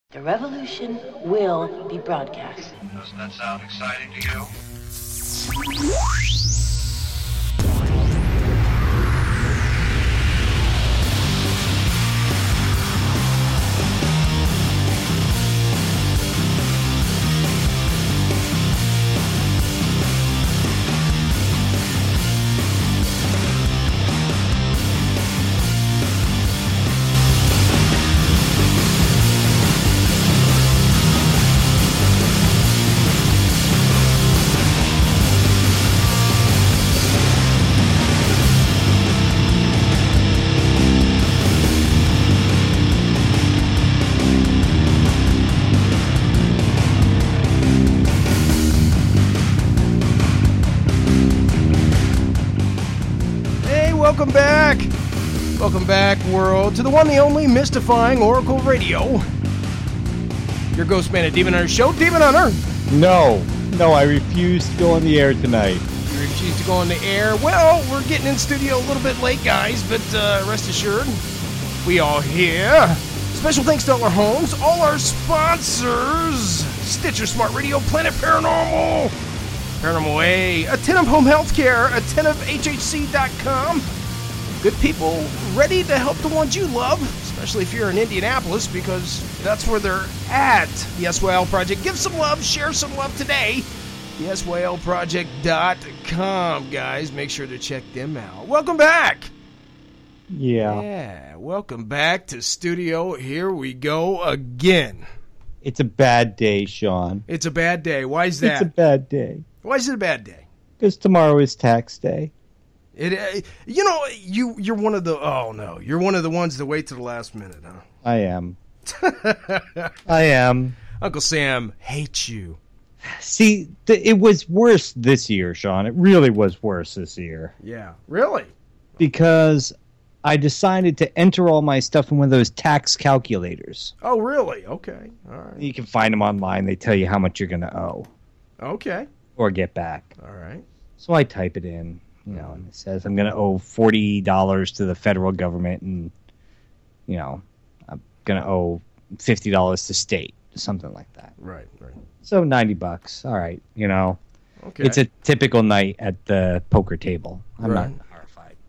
The revolution will be broadcast. Doesn't that sound exciting to you? Welcome back, world, to the one, the only, mystifying Oracle Radio. Your Ghost Man and Demon Hunter show. Demon Hunter! No, I refuse to go on the air tonight. You refuse to go on the air? Well, we're getting in studio a little bit late, guys, but rest assured, we are here. Special thanks to all our homes, all our sponsors. Stitcher Smart Radio, Planet Paranormal, Paranormal A, Attentive Home Healthcare, AttentiveHHC.com. Good people ready to help the ones you love, especially if you're in Indianapolis, because that's where they're at. The SYL Project. Give some love, share some love today. The SYLproject.com, guys. Make sure to check them out. Welcome back. Yeah, welcome back to studio. Here we go again. It's a bad day, Sean. It's a bad day. Why is that? It's a bad day. Why is it a bad day? Because tomorrow is tax day. You're one of the you're one of the ones that wait to the last minute, huh? I am. I am. Uncle Sam hates you. See, it was worse this year, Sean. It really was worse this year. Yeah, really? Because I decided to enter all my stuff in one of those tax calculators. Oh, really? Okay, all right. You can find them online. They tell you how much you're going to owe. Okay. Or get back. All right. So I type it in. And it says I'm going to owe $40 to the federal government, and I'm going to owe $50 to state, something like that. Right. So $90. All right, Okay. It's a typical night at the poker table. I'm not horrified.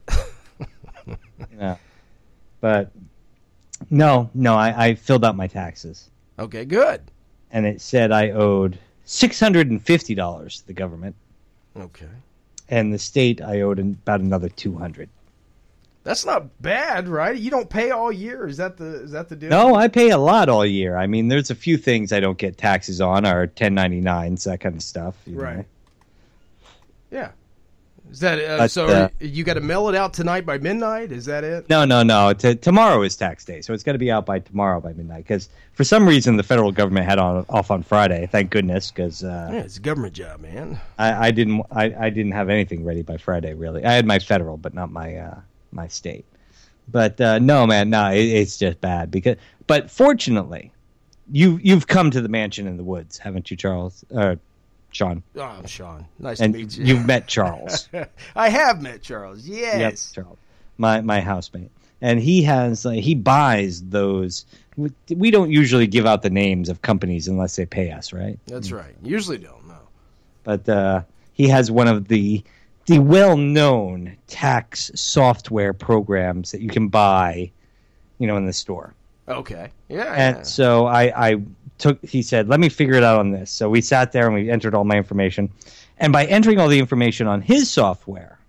But no, I filled out my taxes. Okay, good. And it said I owed $650 to the government. Okay. And the state, I owed about another $200. That's not bad, right? You don't pay all year. Is that the deal? No, I pay a lot all year. I mean, there's a few things I don't get taxes on, or 1099s, that kind of stuff. Right. Yeah. Is that you got to mail it out tonight by midnight? Is that it? No. Tomorrow is tax day, so it's got to be out by tomorrow by midnight. Because for some reason the federal government had off on Friday. Thank goodness, because it's a government job, man. I didn't have anything ready by Friday. Really, I had my federal, but not my state. But no, man, it's just bad. But fortunately, you've come to the mansion in the woods, haven't you, Charles? Sean. Oh, I'm Sean. Nice to meet you. You've met Charles. I have met Charles. Yes. Yep, Charles. My housemate. And he buys those. We don't usually give out the names of companies unless they pay us, right? That's right. Usually don't, no. But he has one of the well-known tax software programs that you can buy, in the store. Okay. Yeah. And so he said, let me figure it out on this. So we sat there and we entered all my information. And by entering all the information on his software,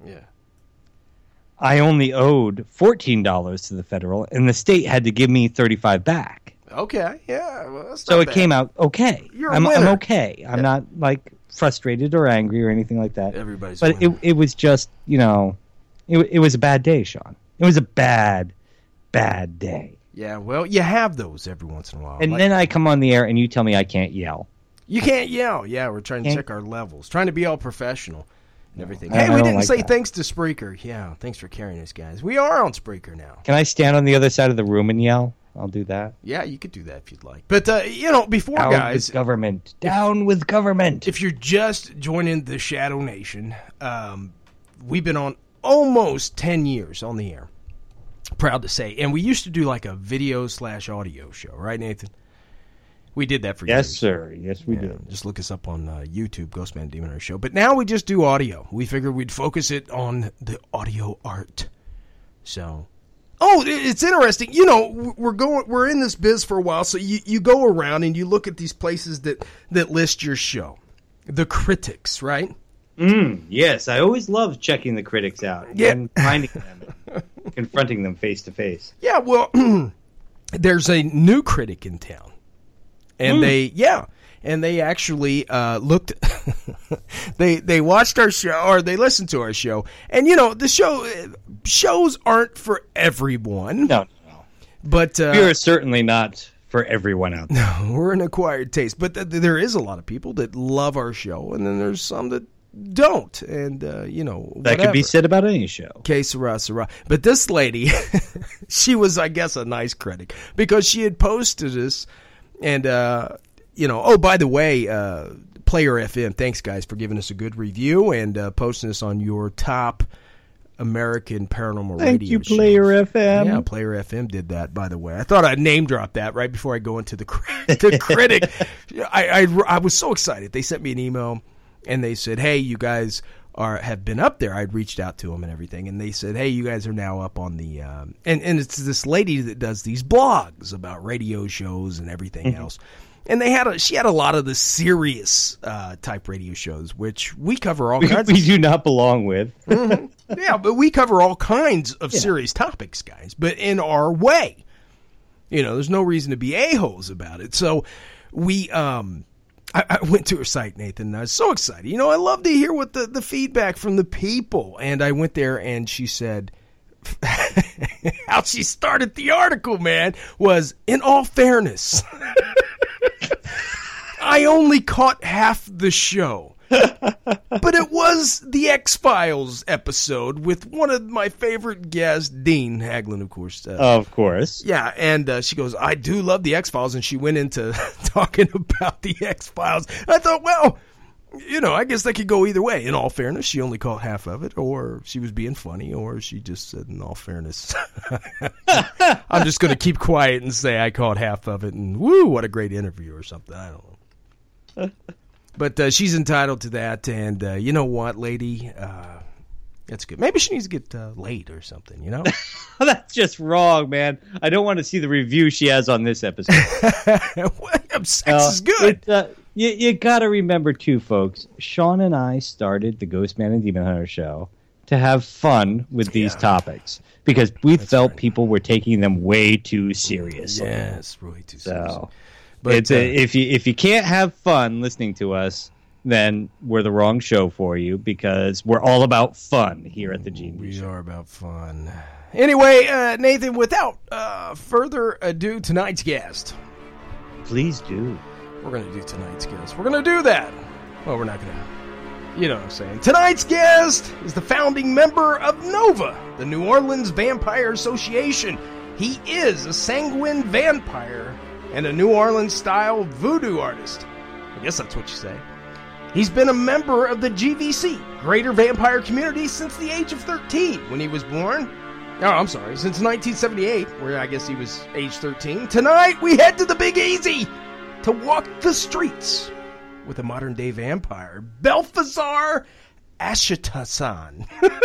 I only owed $14 to the federal, and the state had to give me $35 back. Okay, yeah. Well, that's so not it bad. came out okay. I'm okay. I'm not frustrated or angry or anything like that. Everybody's But it was just, it was a bad day, Sean. It was a bad day. Yeah, well, you have those every once in a while. And then I come on the air and you tell me I can't yell. You can't yell. Yeah, we're trying to check our levels. Trying to be all professional and everything. I Hey, we don't didn't say that. thanks to Spreaker. Yeah, thanks for carrying us, guys. We are on Spreaker now. Can I stand on the other side of the room and yell? I'll do that. Yeah, you could do that if you'd like. But, before, Down guys... with government. Down with government. If you're just joining the Shadow Nation, we've been on almost 10 years on the air. Proud to say. And we used to do like a video/audio show, right, Nathan? We did that for Yes, years. sir. Yes, we did. Just look us up on YouTube, Ghostman Demon Hunter Show. But now we just do audio. We figured we'd focus it on the audio art. So, it's interesting. You know, we're in this biz for a while, so you go around and you look at these places that list your show. The critics, right? Yes, I always love checking the critics out and finding them and confronting them face to face. Yeah, well, there's a new critic in town. And they actually looked, they watched our show, or they listened to our show. And, you know, the shows aren't for everyone. No. But we're certainly not for everyone out there. No, we're an acquired taste. But there is a lot of people that love our show, and then there's some that don't. And, you know, that could be said about any show. Que sera, sera. But this lady, she was, I guess, a nice critic, because she had posted this. And, you know, oh, by the way, Player FM, thanks, guys, for giving us a good review and posting us on your top American paranormal radio shows. Thank you, Player FM. Yeah, Player FM did that, by the way. I thought I'd name drop that right before I go into the critic. I was so excited. They sent me an email, and they said, hey, you guys have been up there. I'd reached out to them and everything, and they said, hey, you guys are now up on the and it's this lady that does these blogs about radio shows and everything else. And she had a lot of the serious type radio shows, which we cover all kinds. We do not belong with. Yeah, but we cover all kinds of serious topics, guys. But in our way, you know, there's no reason to be a-holes about it. So we I went to her site, Nathan, and I was so excited. You know, I love to hear what the feedback from the people. And I went there, and she said, how she started the article, man, was, in all fairness, I only caught half the show. But it was the X-Files episode with one of my favorite guests, Dean Haglund, of course. Of course. Yeah, and she goes, I do love the X-Files, and she went into talking about the X-Files. I thought, well, you know, I guess that could go either way. In all fairness, she only caught half of it, or she was being funny, or she just said, in all fairness, I'm just going to keep quiet and say I caught half of it, and woo, what a great interview or something. I don't know. But she's entitled to that, and you know what, lady? That's good. Maybe she needs to get laid or something, you know? That's just wrong, man. I don't want to see the review she has on this episode. Sex is good. You got to remember, too, folks, Sean and I started the Ghostman and Demon Hunter show to have fun with these topics, because we felt people were taking them way too seriously. Yes, way too seriously. So, but if you can't have fun listening to us, then we're the wrong show for you, because we're all about fun here at the GMB Show. We are about fun. Anyway, Nathan, without further ado, tonight's guest. Please do. We're going to do tonight's guest. We're going to do that. Well, we're not going to. You know what I'm saying. Tonight's guest is the founding member of NOVA, the New Orleans Vampire Association. He is a sanguine vampire and a New Orleans-style voodoo artist. I guess that's what you say. He's been a member of the GVC, Greater Vampire Community, since the age of 13 when he was born. Oh, I'm sorry, since 1978, where I guess he was age 13. Tonight, we head to the Big Easy to walk the streets with a modern-day vampire, Balthazar Ashatasan.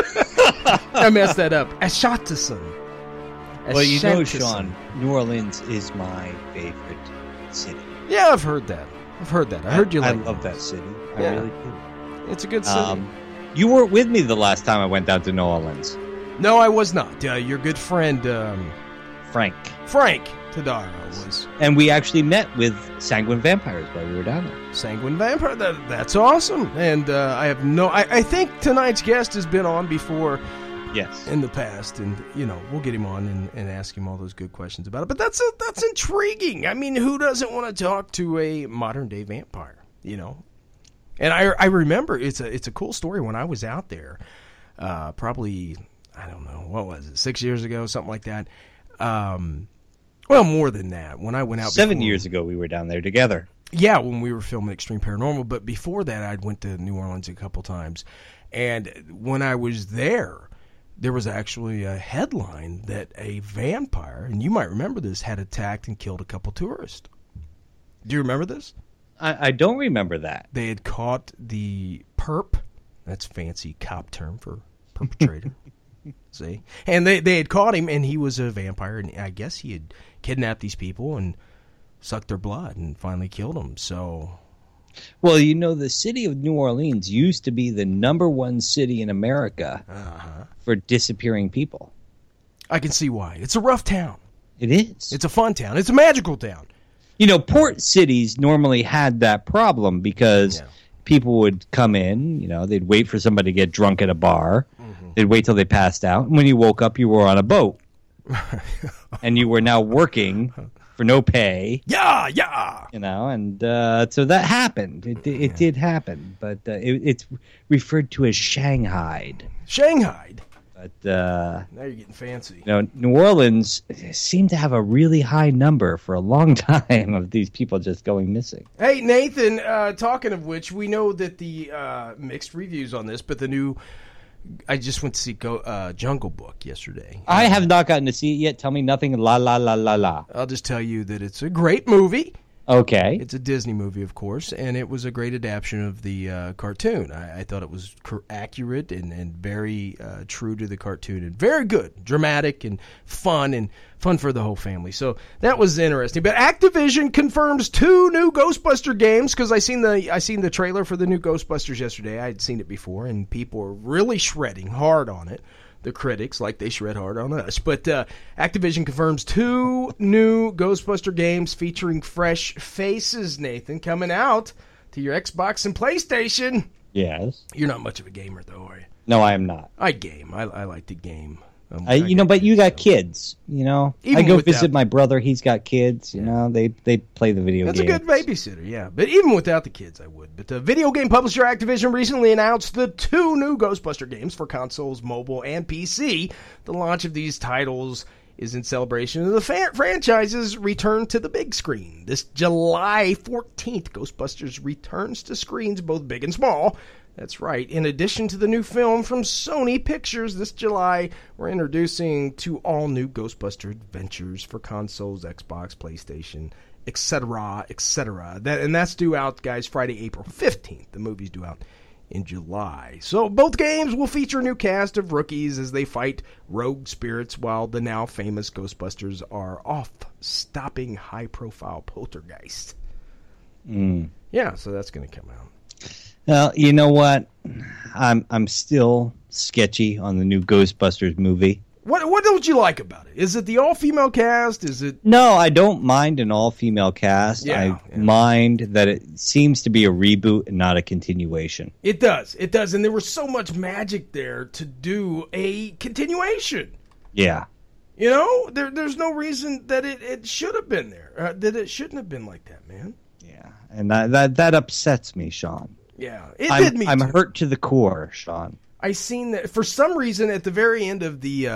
I messed that up. Ashatasan. Well, you know, Sean, New Orleans is my favorite city. Yeah, I've heard that. I heard you like it. I love that city. I really do. It's a good city. You weren't with me the last time I went down to New Orleans. No, I was not. Your good friend, Frank Tadaro was. And we actually met with Sanguine Vampires while we were down there. Sanguine Vampire? That's awesome. And I think tonight's guest has been on before. Yes. In the past, and you know, we'll get him on and ask him all those good questions about it. But that's intriguing. I mean, who doesn't want to talk to a modern day vampire? You know, and I remember it's a cool story when I was out there, probably I don't know what was it 6 years ago, something like that. Well, more than that. When I went out 7 years ago, we were down there together. Yeah, when we were filming Extreme Paranormal. But before that, I'd went to New Orleans a couple times, and when I was there was actually a headline that a vampire, and you might remember this, had attacked and killed a couple tourists. Do you remember this? I don't remember that. They had caught the perp. That's fancy cop term for perpetrator. See? And they had caught him, and he was a vampire, and I guess he had kidnapped these people and sucked their blood and finally killed them. So, well, you know, the city of New Orleans used to be the #1 city in America for disappearing people. I can see why. It's a rough town. It is. It's a fun town. It's a magical town. You know, port cities normally had that problem because people would come in, you know, they'd wait for somebody to get drunk at a bar. They'd wait till they passed out. And when you woke up, you were on a boat. And you were now working for no pay. Yeah. You know, and so that happened. It did happen. But it's referred to as Shanghaied. Shanghaied? But now you're getting fancy. You know, New Orleans seemed to have a really high number for a long time of these people just going missing. Hey, Nathan, talking of which, we know that the mixed reviews on this, but the new... I just went to see Jungle Book yesterday. I have not gotten to see it yet. Tell me nothing. La, la, la, la, la. I'll just tell you that it's a great movie. Okay. It's a Disney movie, of course, and it was a great adaptation of the cartoon. I thought it was accurate and very true to the cartoon, and very good, dramatic and fun for the whole family. So that was interesting. But Activision confirms 2 new Ghostbuster games, because I seen the trailer for the new Ghostbusters yesterday. I had seen it before, and people were really shredding hard on it. The critics, like they shred hard on us. But Activision confirms 2 new Ghostbuster games featuring fresh faces, Nathan, coming out to your Xbox and PlayStation. Yes. You're not much of a gamer, though, are you? No, I am not. I game. I like to game. But you got kids, you know. I go visit my brother. He's got kids, you know. They play the video games. That's a good babysitter, yeah. But even without the kids, I would. But the video game publisher Activision recently announced the 2 new Ghostbuster games for consoles, mobile, and PC. The launch of these titles is in celebration of the franchise's return to the big screen. This July 14th, Ghostbusters returns to screens both big and small. That's right. In addition to the new film from Sony Pictures this July, we're introducing 2 all-new Ghostbuster adventures for consoles, Xbox, PlayStation, etc., etc. That's due out, guys, Friday, April 15th. The movie's due out in July. So both games will feature a new cast of rookies as they fight rogue spirits while the now famous Ghostbusters are off stopping high-profile poltergeists. Yeah, so that's going to come out. Well, you know what? I'm still sketchy on the new Ghostbusters movie. What don't you like about it? Is it the all-female cast? Is it... No, I don't mind an all-female cast. I mind that it seems to be a reboot and not a continuation. It does. And there was so much magic there to do a continuation. Yeah. You know, there's no reason that it should have been there. That it shouldn't have been like that, man. Yeah, and that upsets me, Sean. Yeah, it did me too. I'm hurt to the core, Sean. I seen that for some reason at the very end of the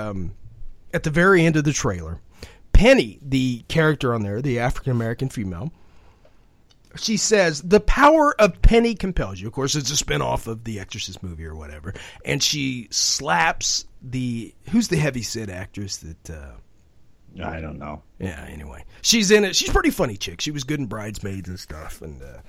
trailer, Penny, the character on there, the African American female, she says the power of Penny compels you. Of course, it's a spinoff of the Exorcist movie or whatever, and she slaps who's the heavyset actress that. I don't know. Yeah, anyway. She's in it. She's a pretty funny chick. She was good in Bridesmaids and stuff.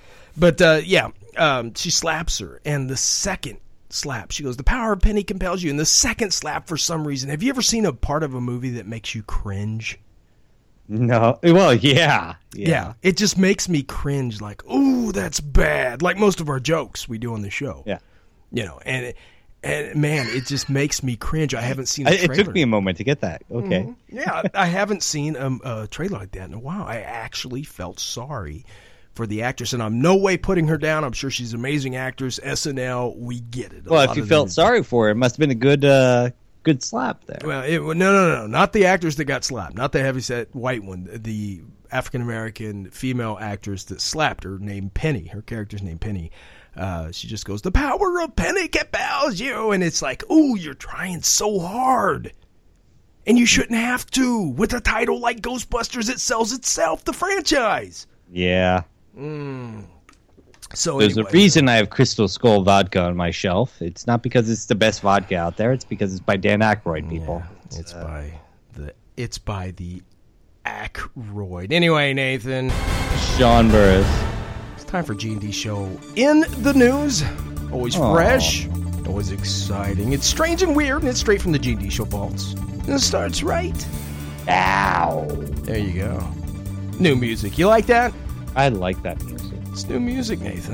She slaps her. And the second slap, she goes, the power of Penny compels you. And the second slap, for some reason, have you ever seen a part of a movie that makes you cringe? No. Well, yeah. Yeah. It just makes me cringe like, ooh, that's bad. Like most of our jokes we do on the show. Yeah. You know, and man, it just makes me cringe. I haven't seen a trailer. It took me a moment to get that. Okay. Mm-hmm. Yeah, I haven't seen a trailer like that in a while. I actually felt sorry for the actress, and I'm no way putting her down. I'm sure she's an amazing actress. SNL, we get it. Well, if you felt sorry for her, it must have been a good slap there. Well, no. Not the actress that got slapped. Not the heavyset white one. The African-American female actress that slapped her named Penny. Her character's named Penny. She just goes, the power of Penny compels you. And it's like, ooh, you're trying so hard. And you shouldn't have to. With a title like Ghostbusters, it sells itself, the franchise. Yeah. So there's a reason I have Crystal Skull vodka on my shelf. It's not because it's the best vodka out there. It's because it's by Dan Aykroyd, people. Yeah, it's by the Aykroyd. Anyway, Nathan. Sean Burris. It's time for G&D Show in the news. Always fresh, always exciting. It's strange and weird, and it's straight from the G&D Show vaults. And it starts right. Ow! There you go. New music. You like that? I like that music. It's new music, Nathan.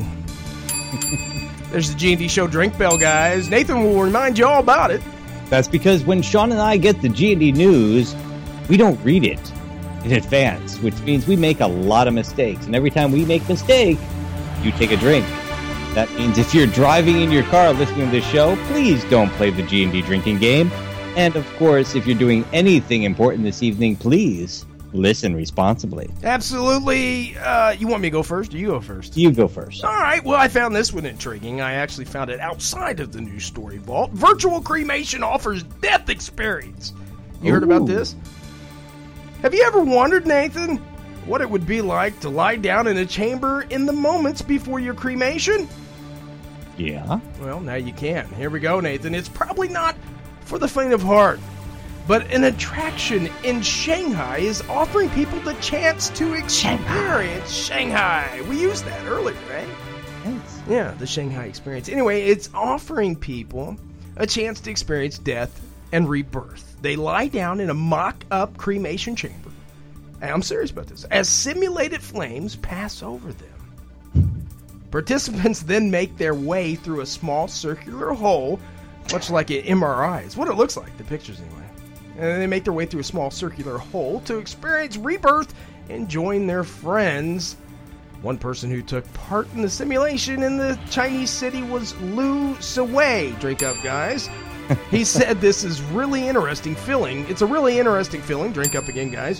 There's the G&D Show drink bell, guys. Nathan will remind you all about it. That's because when Sean and I get the G&D news, we don't read it in advance, which means we make a lot of mistakes. And every time we make a mistake, you take a drink. That means if you're driving in your car listening to this show, please don't play the G&D drinking game. And of course, if you're doing anything important this evening, please listen responsibly. Absolutely. You want me to go first, or you go first? You go first. All right. Well, I found this one intriguing. I actually found it outside of the news story vault. Virtual cremation offers death experience. You heard about this? Have you ever wondered, Nathan, what it would be like to lie down in a chamber in the moments before your cremation? Yeah. Well, now you can. Here we go, Nathan. It's probably not for the faint of heart. But an attraction in Shanghai is offering people the chance to experience Shanghai. We used that earlier, right? Yes. Yeah, the Shanghai experience. Anyway, it's offering people a chance to experience death and rebirth. They lie down in a mock-up cremation chamber. And I'm serious about this. As simulated flames pass over them. Participants then make their way through a small circular hole, much like an MRI. It's what it looks like, the pictures anyway. And they make their way through a small circular hole to experience rebirth and join their friends. One person who took part in the simulation in the Chinese city was Lu Siwei. Drink up, guys. He said this is really interesting feeling. It's a really interesting feeling. Drink up again, guys.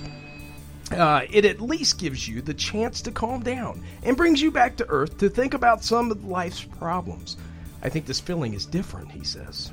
It at least gives you the chance to calm down and brings you back to earth to think about some of life's problems. I think this feeling is different, he says.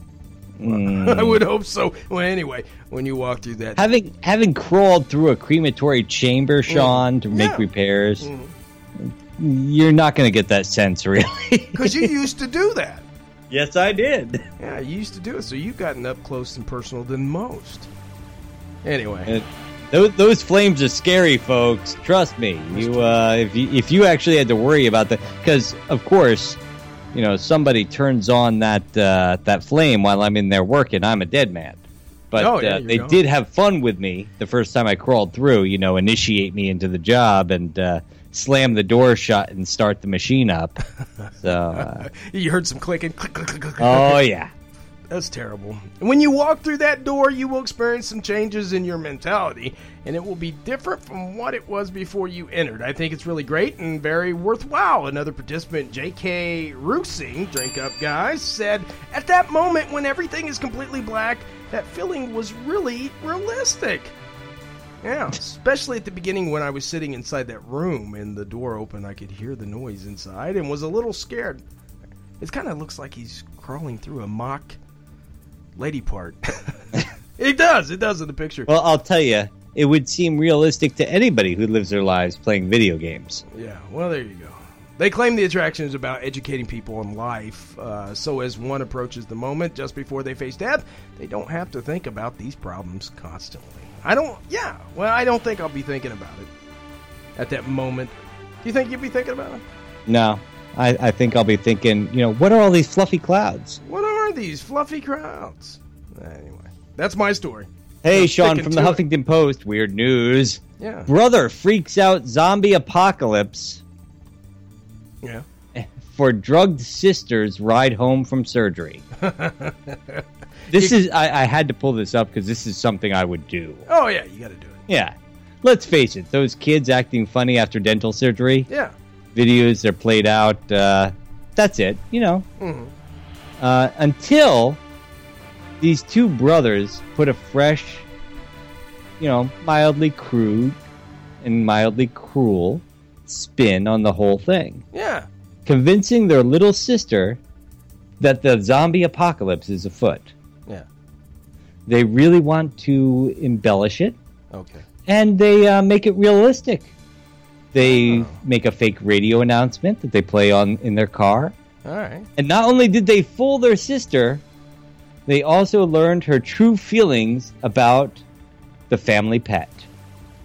I would hope so. Well, anyway, when you walk through that... Having crawled through a crematory chamber, Sean, to make repairs, you're not going to get that sense, really. Because you used to do that. Yes, I did. Yeah, you used to do it, so you've gotten up close and personal than most. Anyway... Those flames are scary, folks. Trust me. If you actually had to worry about that, because of course, you know, somebody turns on that flame while I'm in there working, I'm a dead man. But they did have fun with me the first time I crawled through. You know, initiate me into the job and slam the door shut and start the machine up. So you heard some clicking. Click, click, click, click. Oh yeah. That's terrible. When you walk through that door, you will experience some changes in your mentality, and it will be different from what it was before you entered. I think it's really great and very worthwhile. Another participant, J.K. Rusing, drink up guys, said, at that moment when everything is completely black, that feeling was really realistic. Yeah, especially at the beginning when I was sitting inside that room and the door opened, I could hear the noise inside and was a little scared. It kind of looks like he's crawling through a mock lady part. It does in the picture. Well, I'll tell you, it would seem realistic to anybody who lives their lives playing video games. Yeah, well, there you go. They claim the attraction is about educating people on life, so as one approaches the moment just before they face death, they don't have to think about these problems constantly. I don't think I'll be thinking about it at that moment. Do you think you'd be thinking about it? No. I think I'll be thinking, you know, what are all these fluffy clouds? What are these fluffy clouds? Anyway, that's my story. Hey, Sean, from the Huffington Post, weird news. Yeah. Brother freaks out zombie apocalypse. Yeah. For drugged sisters ride home from surgery. I had to pull this up because this is something I would do. Oh, yeah, you got to do it. Yeah. Let's face it, those kids acting funny after dental surgery. Yeah. Videos are played out. That's it, you know. Mm-hmm. Until these two brothers put a fresh, you know, mildly crude and mildly cruel spin on the whole thing. Yeah. Convincing their little sister that the zombie apocalypse is afoot. Yeah. They really want to embellish it. Okay. And they make it realistic. They make a fake radio announcement that they play on in their car. All right. And not only did they fool their sister, they also learned her true feelings about the family pet.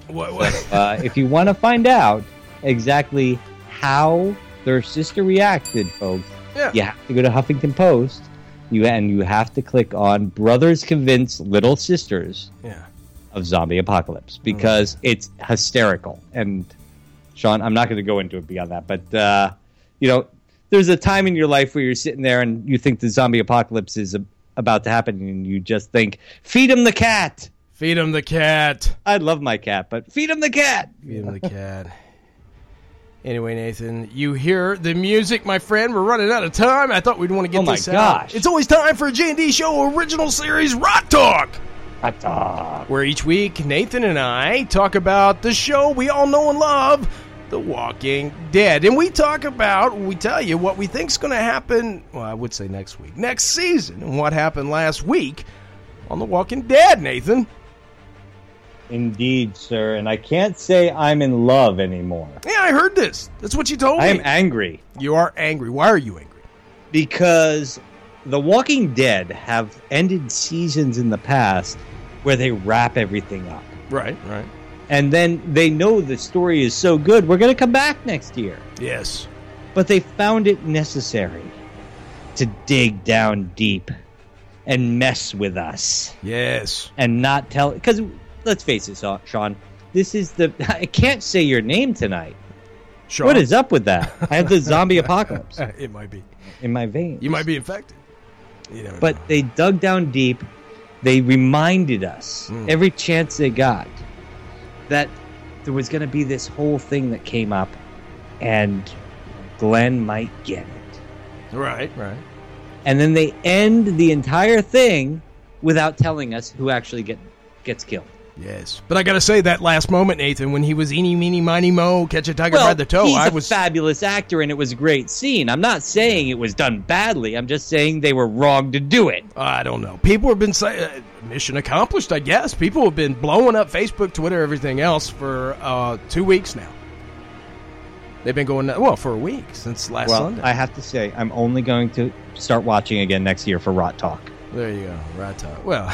What? If you want to find out exactly how their sister reacted, folks, you have to go to Huffington Post. You have to click on Brothers Convince Little Sisters of Zombie Apocalypse because it's hysterical. And Sean, I'm not going to go into it beyond that, but there's a time in your life where you're sitting there and you think the zombie apocalypse is about to happen, and you just think, "Feed him the cat." Feed him the cat. I love my cat, but feed him the cat. Feed him the cat. Anyway, Nathan, you hear the music, my friend. We're running out of time. I thought we'd want to get this out. Oh, my gosh. It's always time for a J&D Show original series, Rot Talk. Rot Talk. Where each week, Nathan and I talk about the show we all know and love, The Walking Dead. And we tell you what we think's going to happen, well, I would say next week, next season, and what happened last week on The Walking Dead, Nathan. Indeed, sir, and I can't say I'm in love anymore. Yeah, I heard this. That's what you told me. I am angry. You are angry. Why are you angry? Because The Walking Dead have ended seasons in the past where they wrap everything up. Right. And then they know the story is so good, we're going to come back next year. Yes. But they found it necessary to dig down deep and mess with us. Yes. And not tell... Because... Let's face it, Sean. This is I can't say your name tonight. Sean? What is up with that? I have the zombie apocalypse. It might be. In my veins. You might be infected. But they dug down deep. They reminded us, every chance they got, that there was going to be this whole thing that came up, and Glenn might get it. Right. And then they end the entire thing without telling us who actually gets killed. Yes. But I got to say, that last moment, Nathan, when he was eeny, meeny, miny, moe, catch a tiger by the toe. He's a fabulous actor, and it was a great scene. I'm not saying it was done badly. I'm just saying they were wrong to do it. I don't know. People have been saying, mission accomplished, I guess. People have been blowing up Facebook, Twitter, everything else for 2 weeks now. They've been going, for a week, since last Sunday. I have to say, I'm only going to start watching again next year for Rot Talk. There you go, Rot Talk. Well,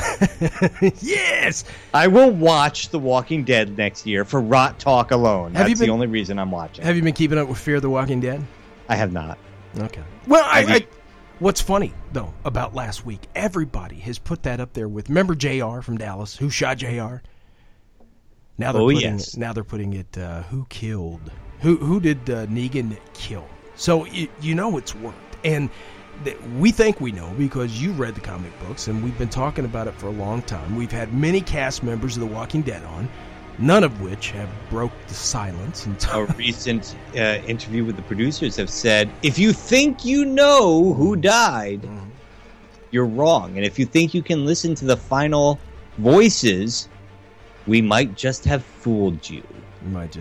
yes! I will watch The Walking Dead next year for Rot Talk alone. That's the only reason I'm watching. Have you been keeping up with Fear the Walking Dead? I have not. Okay. Well, what's funny, though, about last week, everybody has put that up there with, remember JR from Dallas, who shot JR? Now they're putting it, who killed? Who did Negan kill? So, you know it's worked. And... we think we know because you read the comic books, and we've been talking about it for a long time. We've had many cast members of The Walking Dead on, none of which have broke the silence. A recent interview with the producers have said, if you think you know who died, you're wrong. And if you think you can listen to the final voices, we might just have fooled you. Might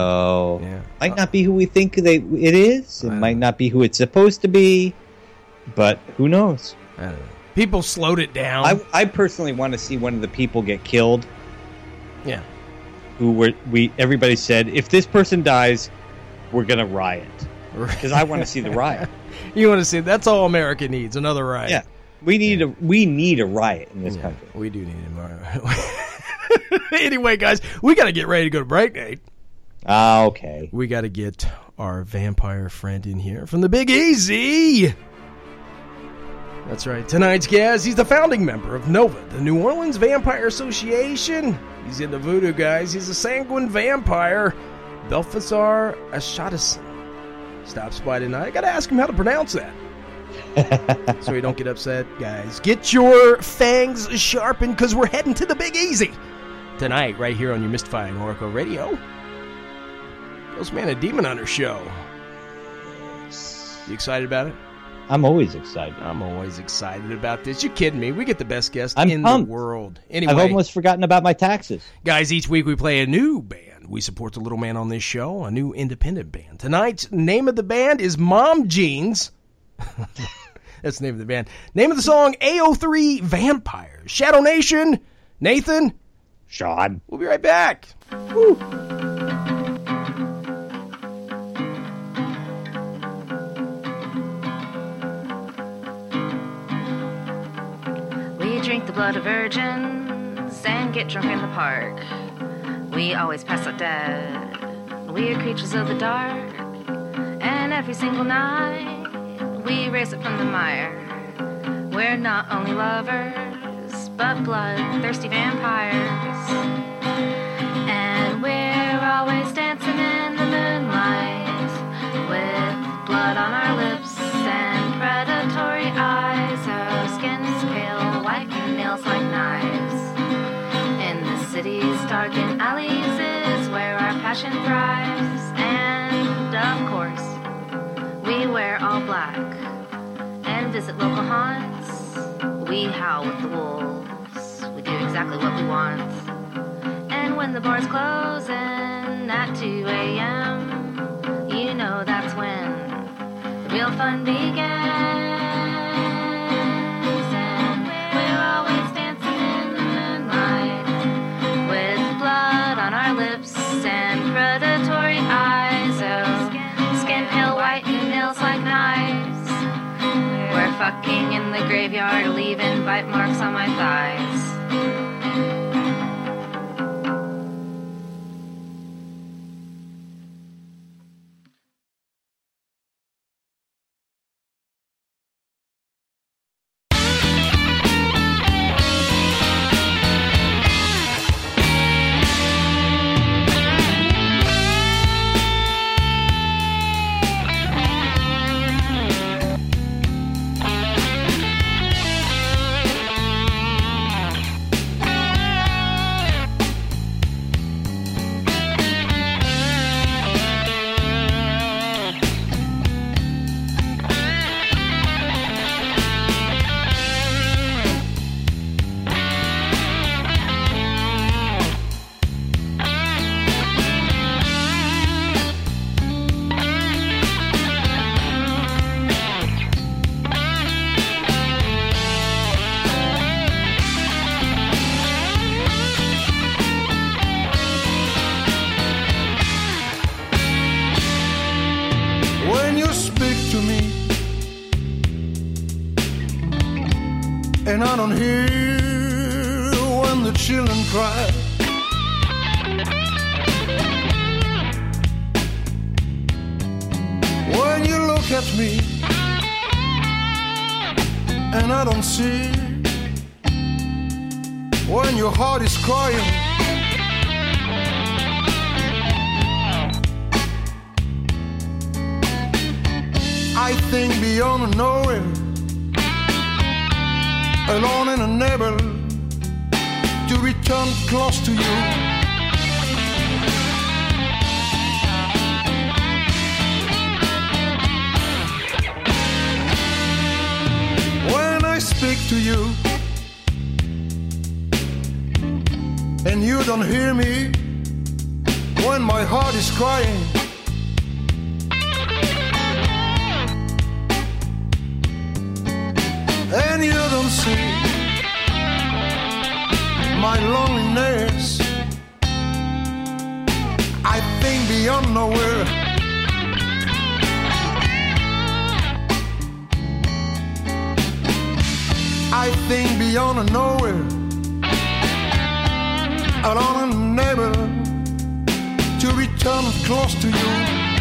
not be who we think it is. It might not be who it's supposed to be. But who knows? I don't know. People slowed it down. I personally want to see one of the people get killed. Yeah. Everybody said, if this person dies, we're going to riot. Because I want to see the riot. You want to see, that's all America needs, another riot. Yeah. We need a riot in this country. We do need a riot. Anyway, guys, we got to get ready to go to break, Nate. Okay. We got to get our vampire friend in here from the Big Easy. That's right. Tonight's guest, he's the founding member of NOVA, the New Orleans Vampire Association. He's into voodoo, guys. He's a sanguine vampire. Balthazar Ashadison stops by tonight. I got to ask him how to pronounce that. So you don't get upset, guys. Get your fangs sharpened because we're heading to the Big Easy tonight, right here on your Mystifying Oracle Radio. Ghostman and Demon Hunter show. You excited about it? I'm always excited. I'm always excited about this. You kidding me? We get the best guests in the world. Anyway, I've almost forgotten about my taxes. Guys, each week we play a new band. We support the little man on this show, a new independent band. Tonight's name of the band is Mom Jeans. That's the name of the band. Name of the song, AO3 Vampires. Shadow Nation, Nathan. Sean. We'll be right back. Woo. We drink the blood of virgins and get drunk in the park. We always pass out dead. We are creatures of the dark, and every single night we raise it from the mire. We're not only lovers, but bloodthirsty vampires. And we're always dancing in the moonlight, with blood on our lips and predatory eyes. Our skin's pale, white, and nails like knives. In the city's dark and alleys is where our passion thrives. And of course, we wear all black and visit local haunts. We howl with the wolves. We do exactly what we want. And when the bars closing at 2 a.m., you know that's when the real fun begins. And we're always dancing in the moonlight, with blood on our lips and predatory eyes. Oh, skin pale white and nails like knives. We're fucking in the graveyard, leaving bite marks on my thighs. And I don't hear when the children cry. When you look at me and I don't see, when your heart is crying, I think beyond nowhere, alone and unable to return close to you. When I speak to you and you don't hear me, when my heart is crying, and you don't see my loneliness, I think beyond nowhere. I think beyond nowhere, alone and never to return close to you.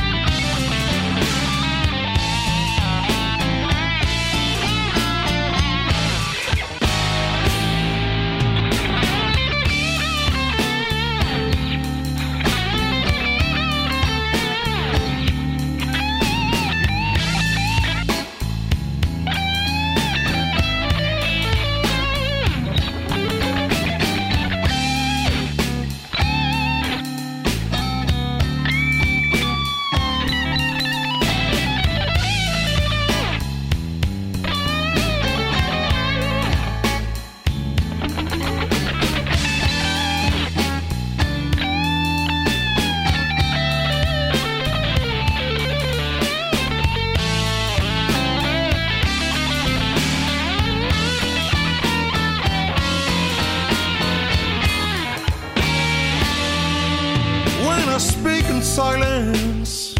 Silence,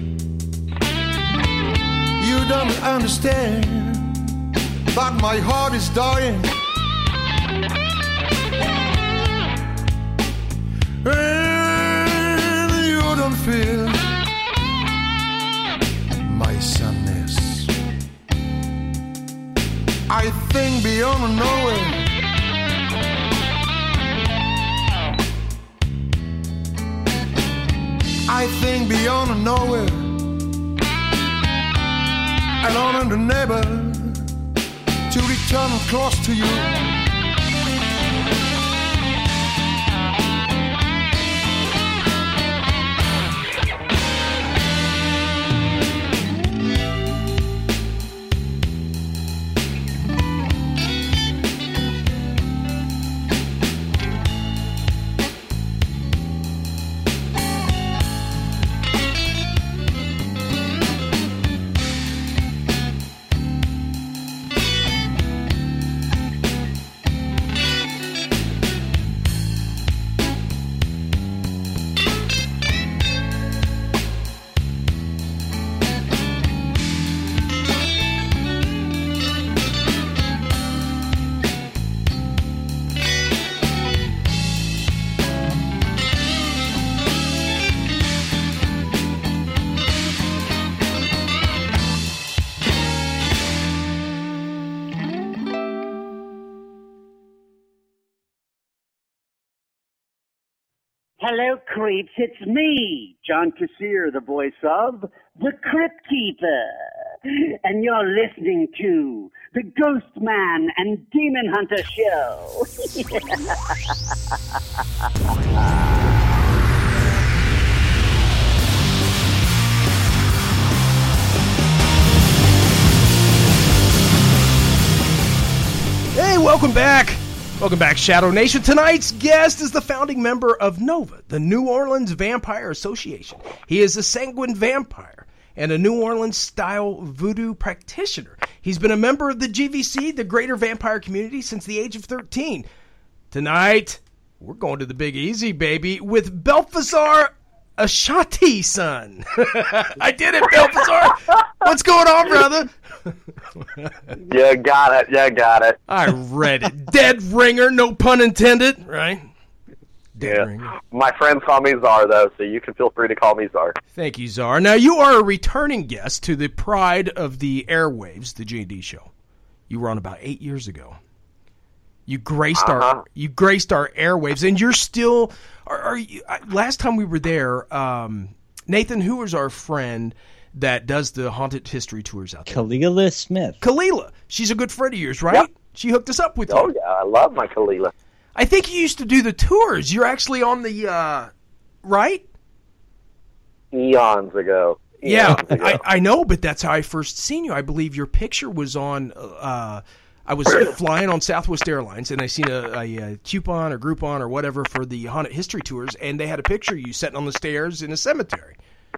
you don't understand that my heart is dying. think beyond nowhere. I think beyond nowhere. And on the neighbor to return close to you. Hello, creeps. It's me, John Kassir, the voice of The Crypt Keeper. And you're listening to The Ghost Man and Demon Hunter Show. Hey, welcome back. Welcome back, Shadow Nation. Tonight's guest is the founding member of NOVA, the New Orleans Vampire Association. He is a sanguine vampire and a New Orleans-style voodoo practitioner. He's been a member of the GVC, the Greater Vampire Community, since the age of 13. Tonight, we're going to the Big Easy, baby, with Belfazar Ashanti, son. I did it, Belfazar. What's going on, brother? You got it. I read it. Dead ringer, no pun intended, right? Dead ringer. My friends call me Czar, though, so you can feel free to call me Czar. Thank you, Czar. Now, you are a returning guest to the pride of the airwaves, the G&D show. You were on about 8 years ago. You graced our airwaves, and you're still. Are you? Last time we were there, Nathan, who was our friend that does the haunted history tours out there? Kalila Smith. Kalila. She's a good friend of yours, right? Yep. She hooked us up with you. Oh, yeah. I love my Kalila. I think you used to do the tours. You're actually on the, right? Eons ago. I know, but that's how I first seen you. I believe your picture was on, I was flying on Southwest Airlines, and I seen a coupon or Groupon or whatever for the haunted history tours, and they had a picture of you sitting on the stairs in a cemetery.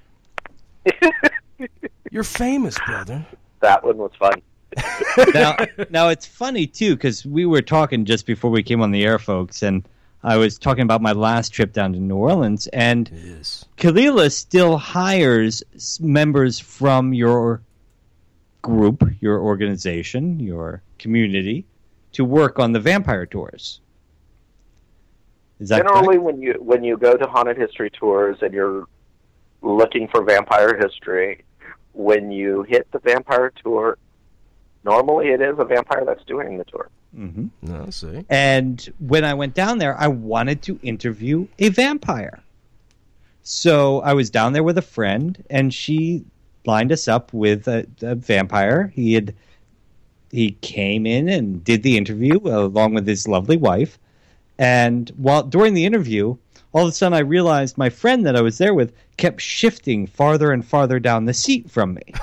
You're famous, brother. That one was fun. now it's funny, too, because we were talking just before we came on the air, folks, and I was talking about my last trip down to New Orleans, and Kalila still hires members from your group, your organization, your community, to work on the vampire tours. Is that generally correct? when you go to haunted history tours and you're looking for vampire history, when you hit the vampire tour, normally it is a vampire that's doing the tour. Mm-hmm. I see. And when I went down there, I wanted to interview a vampire. So I was down there with a friend, and she lined us up with a vampire. He came in and did the interview along with his lovely wife. And during the interview, all of a sudden I realized my friend that I was there with kept shifting farther and farther down the seat from me.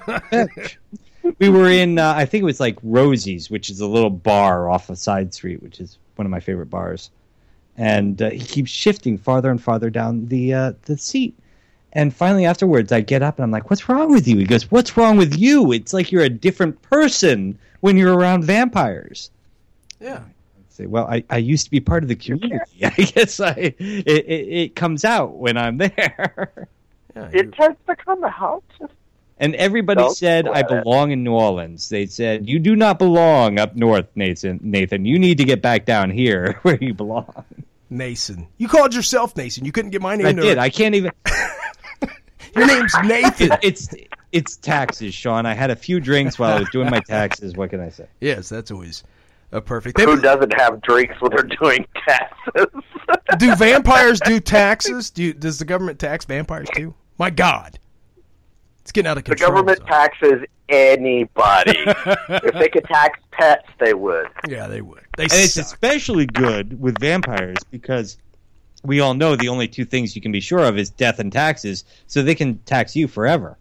We were in, I think it was like Rosie's, which is a little bar off a side street, which is one of my favorite bars. And he keeps shifting farther and farther down the seat. And finally afterwards, I get up and I'm like, "What's wrong with you?" He goes, "What's wrong with you? It's like you're a different person when you're around vampires." Yeah. I say, "Well, I used to be part of the community. I guess it comes out when I'm there." Yeah, it tends to come out. And everybody said I belong in New Orleans. They said, "You do not belong up north, Nathan. You need to get back down here where you belong." Nason. You called yourself Nason. You couldn't get my name. I did. I can't even. Your name's Nathan. It's taxes, Sean. I had a few drinks while I was doing my taxes. What can I say? Yes, that's always perfect. Who doesn't have drinks when they're doing taxes? Do vampires do taxes? Does the government tax vampires too? My God. It's getting out of control. The government taxes anybody. If they could tax pets, they would. Yeah, they would. And it's especially good with vampires because we all know the only two things you can be sure of is death and taxes, so they can tax you forever.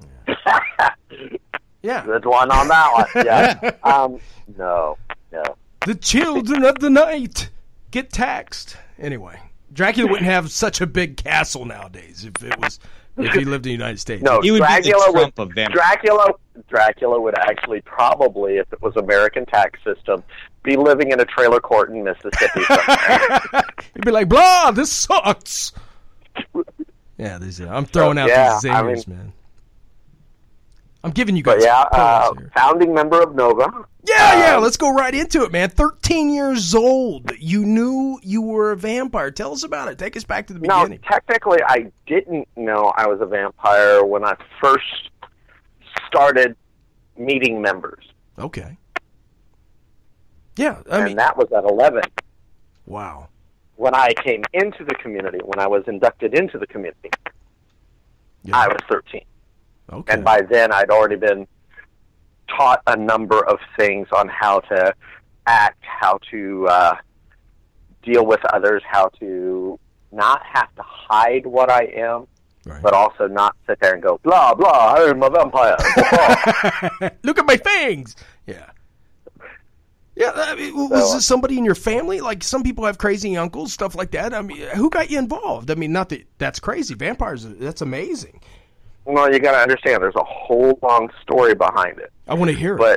Yeah. Good one on that one. Yeah. No. The children of the night get taxed. Anyway, Dracula wouldn't have such a big castle nowadays if he lived in the United States. No, he would be the Trump of vampires. Dracula would actually probably, if it was American tax system, be living in a trailer court in Mississippi somewhere. He'd be like, blah, this sucks. Yeah, I'm throwing out these zingers, man. I'm giving you guys here. Founding member of Nova. Yeah, let's go right into it, man. 13 years old. You knew you were a vampire. Tell us about it. Take us back to the beginning. No, technically, I didn't know I was a vampire when I first started meeting members. Okay. Yeah, and that was at 11. Wow. When I came into the community, when I was inducted into the community, I was 13. Okay. And by then, I'd already been taught a number of things on how to act, how to deal with others, how to not have to hide what I am, but also not sit there and go, blah, blah, I'm a vampire. Look at my fangs. Yeah. Yeah, I mean, was this somebody in your family? Like, some people have crazy uncles, stuff like that. I mean, who got you involved? I mean, not that that's crazy. Vampires, that's amazing. Well, you got to understand, there's a whole long story behind it. I want to hear it.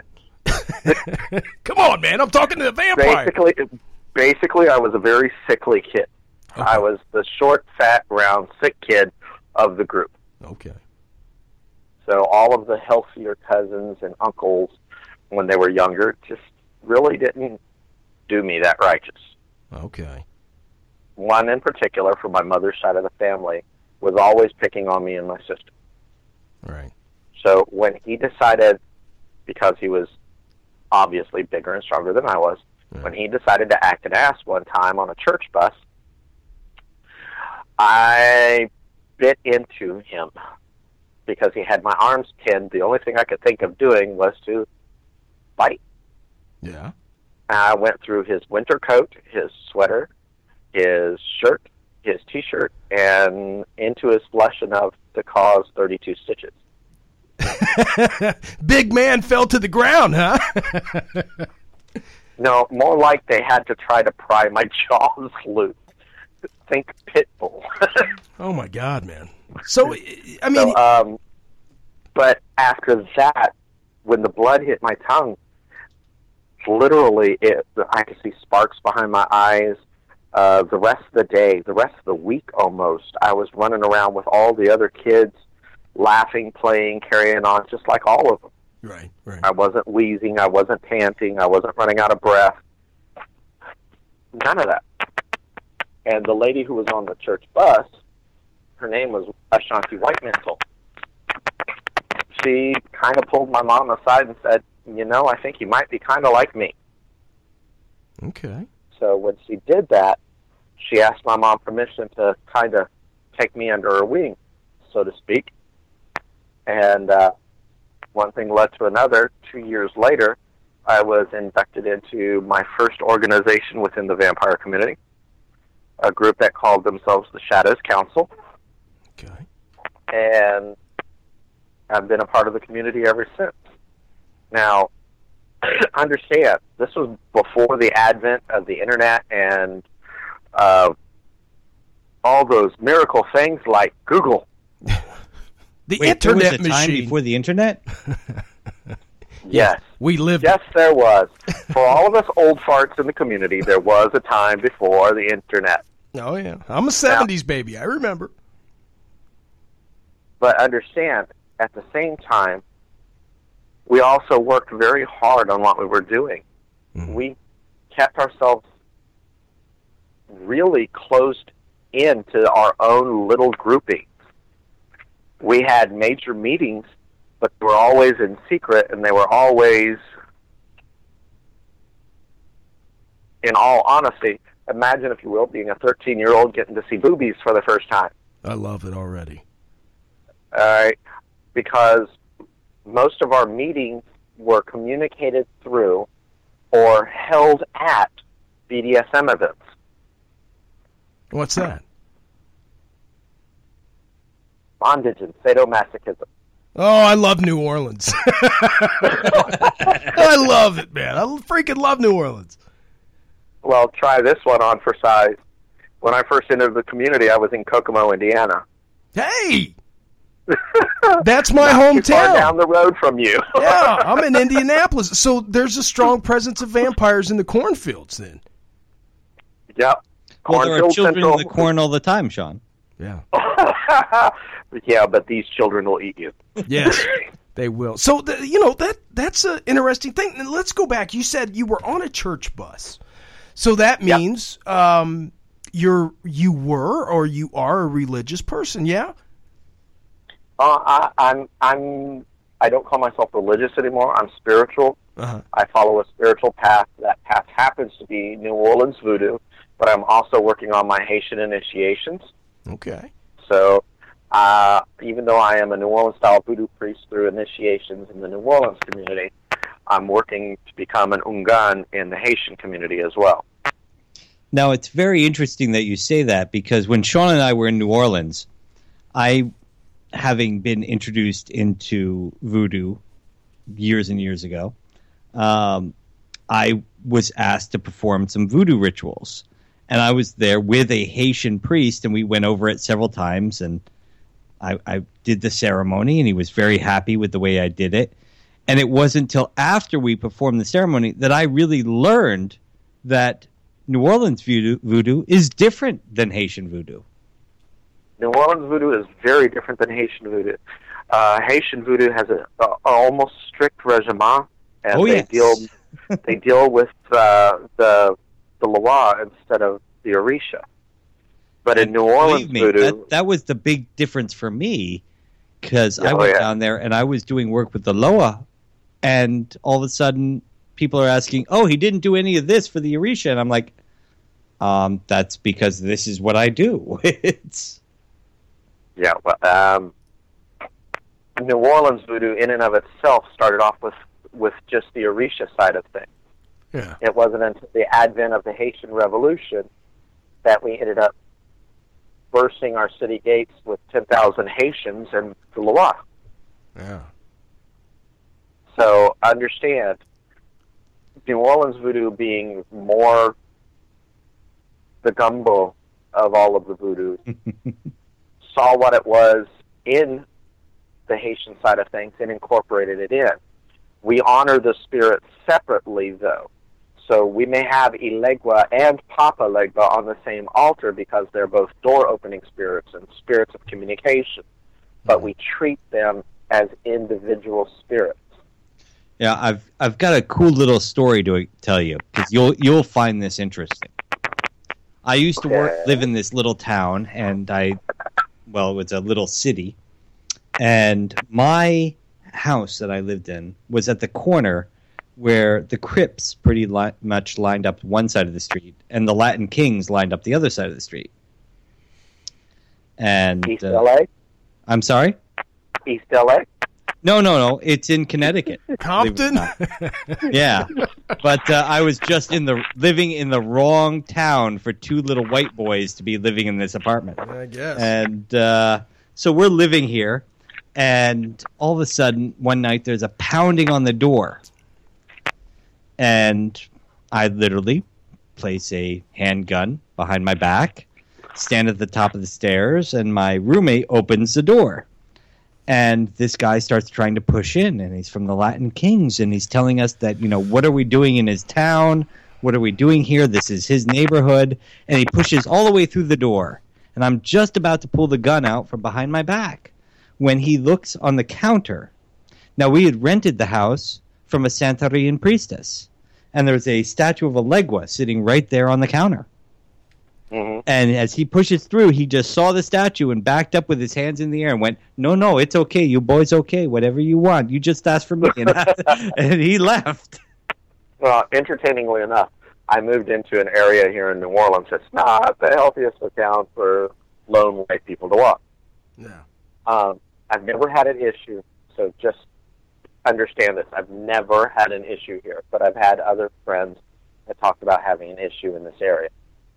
Come on, man. I'm talking to the vampire. Basically, I was a very sickly kid. Okay. I was the short, fat, round, sick kid of the group. Okay. So all of the healthier cousins and uncles, when they were younger, just really didn't do me that righteous. Okay. One in particular, from my mother's side of the family, was always picking on me and my sister. Right. So when he decided, because he was obviously bigger and stronger than I was, when he decided to act an ass one time on a church bus, I bit into him because he had my arms pinned. The only thing I could think of doing was to bite. Yeah. I went through his winter coat, his sweater, his shirt, his T-shirt, and into his flesh enough to cause 32 stitches. Big man fell to the ground, huh? No, more like they had to try to pry my jaws loose. Think Pitbull. Oh, my God, man. So, I mean... but after that, when the blood hit my tongue, literally, I could see sparks behind my eyes. The rest of the day, the rest of the week almost, I was running around with all the other kids, laughing, playing, carrying on, just like all of them. Right. I wasn't wheezing, I wasn't panting, I wasn't running out of breath. None of that. And the lady who was on the church bus, her name was Ashanti Whitemantle. She kind of pulled my mom aside and said, I think you might be kind of like me. Okay. So when she did that, she asked my mom permission to kind of take me under her wing, so to speak. And one thing led to another. 2 years later, I was inducted into my first organization within the vampire community, a group that called themselves the Shadows Council. Okay. And I've been a part of the community ever since. Now, understand, this was before the advent of the internet and all those miracle things like Google. The internet there was a machine. time before the internet? Yes. We lived Yes, there was. For all of us old farts in the community, there was a time before the internet. Oh, yeah. I'm a 70s baby. I remember. But understand, at the same time, we also worked very hard on what we were doing. Mm-hmm. We kept ourselves really closed into our own little groupings. We had major meetings, but they were always in secret, and they were always in all honesty, imagine, if you will, being a 13-year-old getting to see boobies for the first time. I love it already. All right, because most of our meetings were communicated through or held at BDSM events. What's that? Bondage and sadomasochism. Oh, I love New Orleans. I love it, man. I freaking love New Orleans. Well, try this one on for size. When I first entered the community, I was in Kokomo, Indiana. Hey! That's my Not too far hometown. down the road from you. Yeah, I'm in Indianapolis. So there's a strong presence of vampires in the cornfields then. Yep. Well, there are Cornfield children Central. in the corn all the time, Sean. Yeah. Yeah, but these children will eat you. Yes, they will. So, that's an interesting thing. And let's go back. You said you were on a church bus. So that means you were or you are a religious person, yeah? I don't call myself religious anymore. I'm spiritual. Uh-huh. I follow a spiritual path. That path happens to be New Orleans voodoo, but I'm also working on my Haitian initiations. Okay. So even though I am a New Orleans-style voodoo priest through initiations in the New Orleans community, I'm working to become an Ungan in the Haitian community as well. Now, it's very interesting that you say that, because when Sean and I were in New Orleans, having been introduced into voodoo years and years ago, I was asked to perform some voodoo rituals. And I was there with a Haitian priest, and we went over it several times, and I did the ceremony, and he was very happy with the way I did it. And it wasn't until after we performed the ceremony that I really learned that New Orleans voodoo is different than Haitian voodoo. New Orleans voodoo is very different than Haitian voodoo. Haitian voodoo has an almost strict regimen, and they deal with the law instead of the Orisha. But in New Orleans voodoo, that was the big difference for me, because I went down there and I was doing work with the Loa, and all of a sudden people are asking, "Oh, he didn't do any of this for the Orisha," and I'm like, "That's because this is what I do." New Orleans voodoo in and of itself started off with just the Orisha side of things. Yeah. It wasn't until the advent of the Haitian Revolution that we ended up bursting our city gates with 10,000 Haitians and the Loa. Yeah. So understand, New Orleans voodoo being more the gumbo of all of the voodoo, saw what it was in the Haitian side of things and incorporated it in. We honor the spirits separately, though. So we may have Elegua and Papa Legba on the same altar because they're both door-opening spirits and spirits of communication, but we treat them as individual spirits. Yeah, I've got a cool little story to tell you, because you'll find this interesting. I used to live in this little town, and it was a little city, and my house that I lived in was at the corner where the Crips pretty much lined up one side of the street, and the Latin Kings lined up the other side of the street. And East LA? I'm sorry? East LA? No. It's in Connecticut. Compton? Yeah. But I was just living in the wrong town for two little white boys to be living in this apartment. I guess. And so we're living here, and all of a sudden, one night, there's a pounding on the door. And I literally place a handgun behind my back, stand at the top of the stairs, and my roommate opens the door. And this guy starts trying to push in, and he's from the Latin Kings, and he's telling us that, what are we doing in his town? What are we doing here? This is his neighborhood. And he pushes all the way through the door. And I'm just about to pull the gun out from behind my back when he looks on the counter. Now, we had rented the house from a Santerían priestess, and there's a statue of Elegua sitting right there on the counter. Mm-hmm. And as he pushes through, he just saw the statue and backed up with his hands in the air and went, no, it's okay. You boys okay. Whatever you want. You just ask for me. And he left. Well, entertainingly enough, I moved into an area here in New Orleans that's not the healthiest of towns for lone white people to walk. Yeah. I've never had an issue, so just understand this. I've never had an issue here, but I've had other friends that talked about having an issue in this area.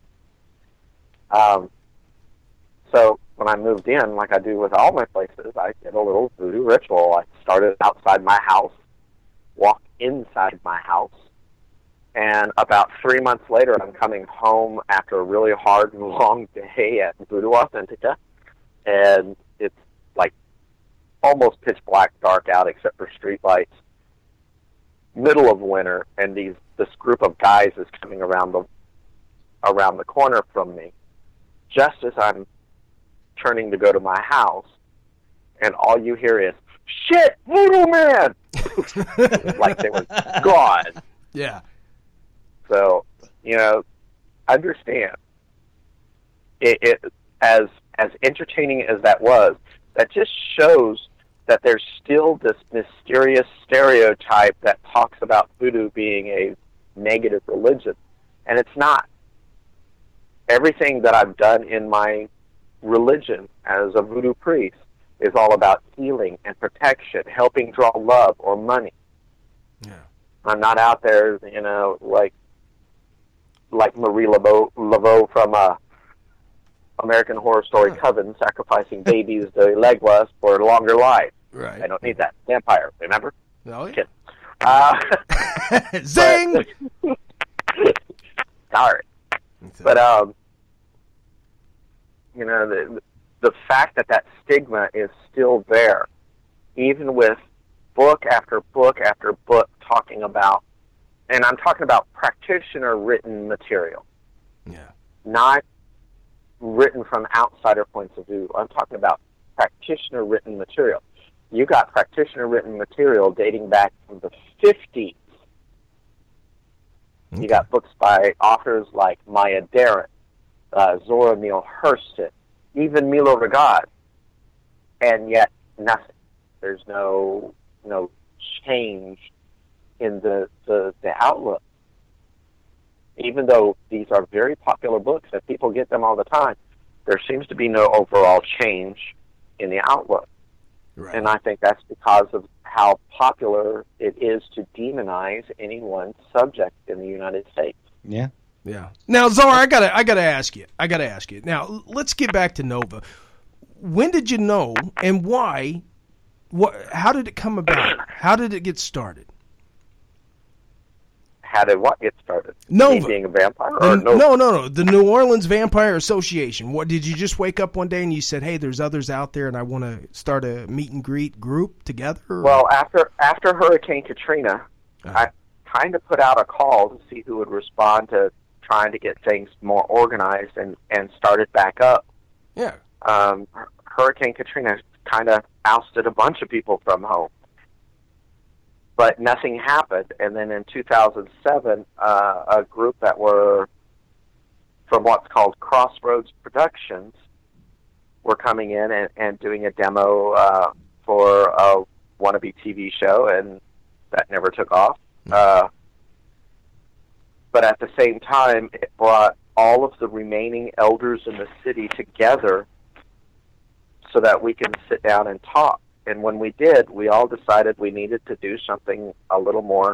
So when I moved in, like I do with all my places, I did a little voodoo ritual. I started outside my house, walked inside my house, and about 3 months later, I'm coming home after a really hard and long day at Voodoo Authentica, and it's like almost pitch black dark out except for street lights. Middle of winter, and this group of guys is coming around the corner from me, just as I'm turning to go to my house, and all you hear is, "Shit, Voodoo Man!" Like they were gone. Yeah. So, understand. It as entertaining as that was, that just shows that there's still this mysterious stereotype that talks about voodoo being a negative religion, and it's not. Everything that I've done in my religion as a voodoo priest is all about healing and protection, helping draw love or money. Yeah. I'm not out there, like Marie Laveau from American Horror Story Coven, sacrificing babies to Leguas for a longer life. Right. I don't need that. Vampire, remember? No. Zing! Sorry. But, the fact that stigma is still there, even with book after book after book talking about, and I'm talking about practitioner-written material. Yeah. Not written from outsider points of view. I'm talking about practitioner-written material. You got practitioner-written material dating back from the 50s. Okay. You got books by authors like Maya Deren, Zora Neale Hurston, even Milo Regard, and yet nothing. There's no change in the outlook. Even though these are very popular books and people get them all the time, there seems to be no overall change in the outlook. Right. And I think that's because of how popular it is to demonize any one subject in the United States. Yeah. Yeah. Now, Czar, I gotta ask you. Now, let's get back to Nova. When did you know, and why? How did it come about? How did it get started? How did what get started? Nova. Me being a vampire? Or Nova? No. The New Orleans Vampire Association. What did you just wake up one day and you said, "Hey, there's others out there, and I want to start a meet and greet group together"? Or? Well, after Hurricane Katrina, I kind of put out a call to see who would respond to trying to get things more organized and started back up. Yeah. Hurricane Katrina kind of ousted a bunch of people from home. But nothing happened. And then in 2007, a group that were from what's called Crossroads Productions were coming in and doing a demo for a wannabe TV show, and that never took off. But at the same time, it brought all of the remaining elders in the city together so that we can sit down and talk. And when we did, we all decided we needed to do something a little more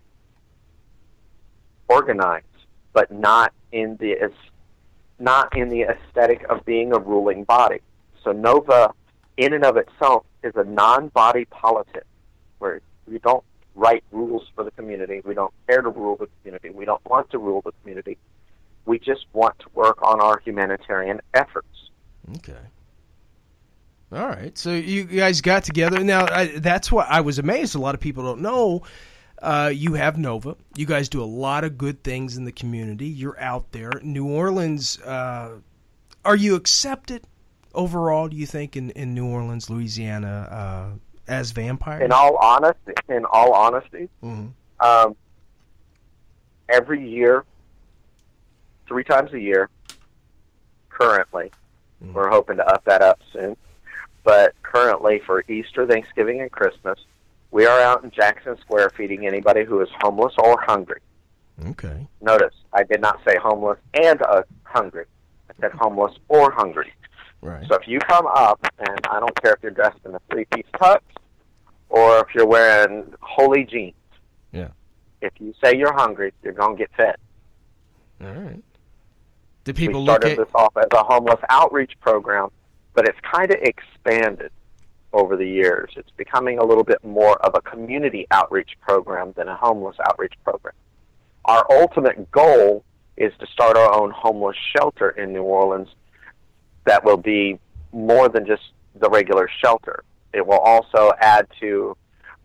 organized, but not in the aesthetic of being a ruling body. So Nova, in and of itself, is a non-body politic, where we don't write rules for the community. We don't care to rule the community. We don't want to rule the community. We just want to work on our humanitarian efforts. Okay. All right. So you guys got together. Now, that's what I was amazed. A lot of people don't know. You have Nova. You guys do a lot of good things in the community. You're out there. New Orleans, are you accepted overall, do you think, in New Orleans, Louisiana, as vampires? In all honesty, mm-hmm. Every year, 3 times a year, currently, we're hoping to up that up soon, but currently for Easter, Thanksgiving, and Christmas, we are out in Jackson Square feeding anybody who is homeless or hungry. Okay. Notice, I did not say homeless and hungry. I said homeless or hungry. Right. So if you come up, and I don't care if you're dressed in a three-piece tux or if you're wearing holy jeans. Yeah. If you say you're hungry, you're going to get fed. All right. Do people we look started at... this off as a homeless outreach program, but it's kind of expanded over the years. It's becoming a little bit more of a community outreach program than a homeless outreach program. Our ultimate goal is to start our own homeless shelter in New Orleans that will be more than just the regular shelter. It will also add to,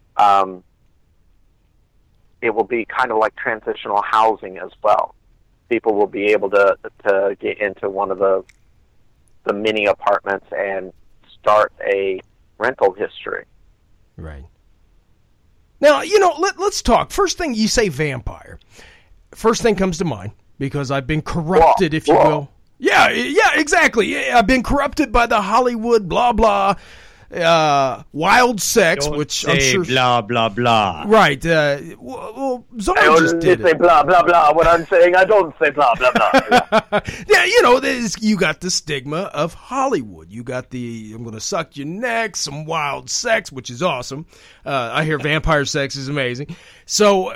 it will be kind of like transitional housing as well. People will be able to get into one of the mini apartments and start a rental history. Right. Now, let's talk. First thing you say vampire. First thing comes to mind, because I've been corrupted, if you will. Yeah, exactly. Yeah, I've been corrupted by the Hollywood blah, blah, wild sex, Don't which say I'm sure... blah, blah, blah. Right. Well, Czar I just did say it. blah, blah, blah. What I'm saying, I don't say blah, blah, blah. Yeah, you got the stigma of Hollywood. You got the, I'm going to suck your neck, some wild sex, which is awesome. I hear vampire sex is amazing. So,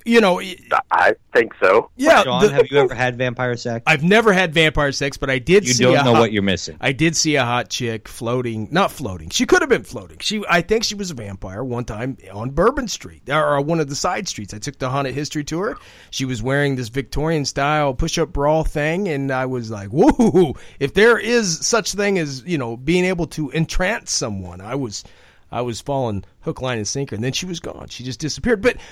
I think so. Yeah. Sean, have you ever had vampire sex? I've never had vampire sex, but I did see You don't know what you're missing. I did see a hot chick not floating. She could have been floating. I think she was a vampire one time on Bourbon Street, or one of the side streets. I took the haunted history tour. She was wearing this Victorian style push-up bra thing, and I was like, whoa, if there is such thing as, being able to entrance someone, I was falling hook, line, and sinker, and then she was gone. She just disappeared. But,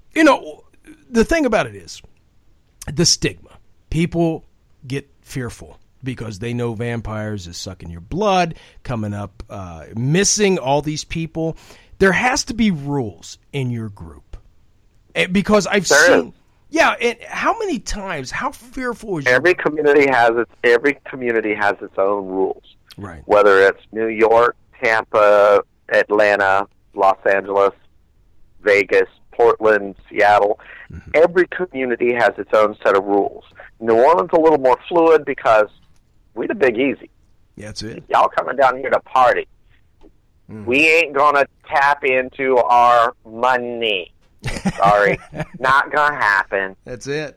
the thing about it is the stigma. People get fearful because they know vampires is sucking your blood, coming up, missing all these people. There has to be rules in your group, because I've seen. Yeah, and how many times? How fearful is every community has its own rules. Right. Whether it's New York, Tampa, Atlanta, Los Angeles, Vegas, Portland, Seattle. Mm-hmm. Every community has its own set of rules. New Orleans a little more fluid because we the Big Easy. Yeah, that's it. Y'all coming down here to party. Mm. We ain't gonna tap into our money. Sorry, not gonna happen. That's it.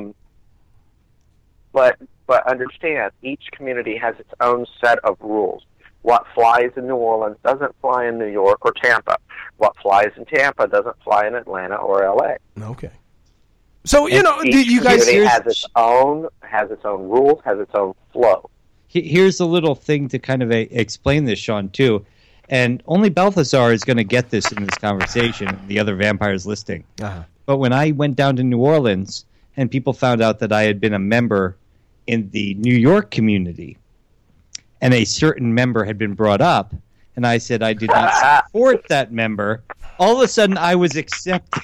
But understand, each community has its own set of rules. What flies in New Orleans doesn't fly in New York or Tampa. What flies in Tampa doesn't fly in Atlanta or L.A. Okay. So, do you guys... Each community has its own rules, has its own flow. Here's a little thing to kind of explain this, Sean, too. And only Balthazar is going to get this in this conversation, and the other vampires listening. Uh-huh. But when I went down to New Orleans and people found out that I had been a member in the New York community, and a certain member had been brought up, and I said I did not support that member, all of a sudden I was accepted.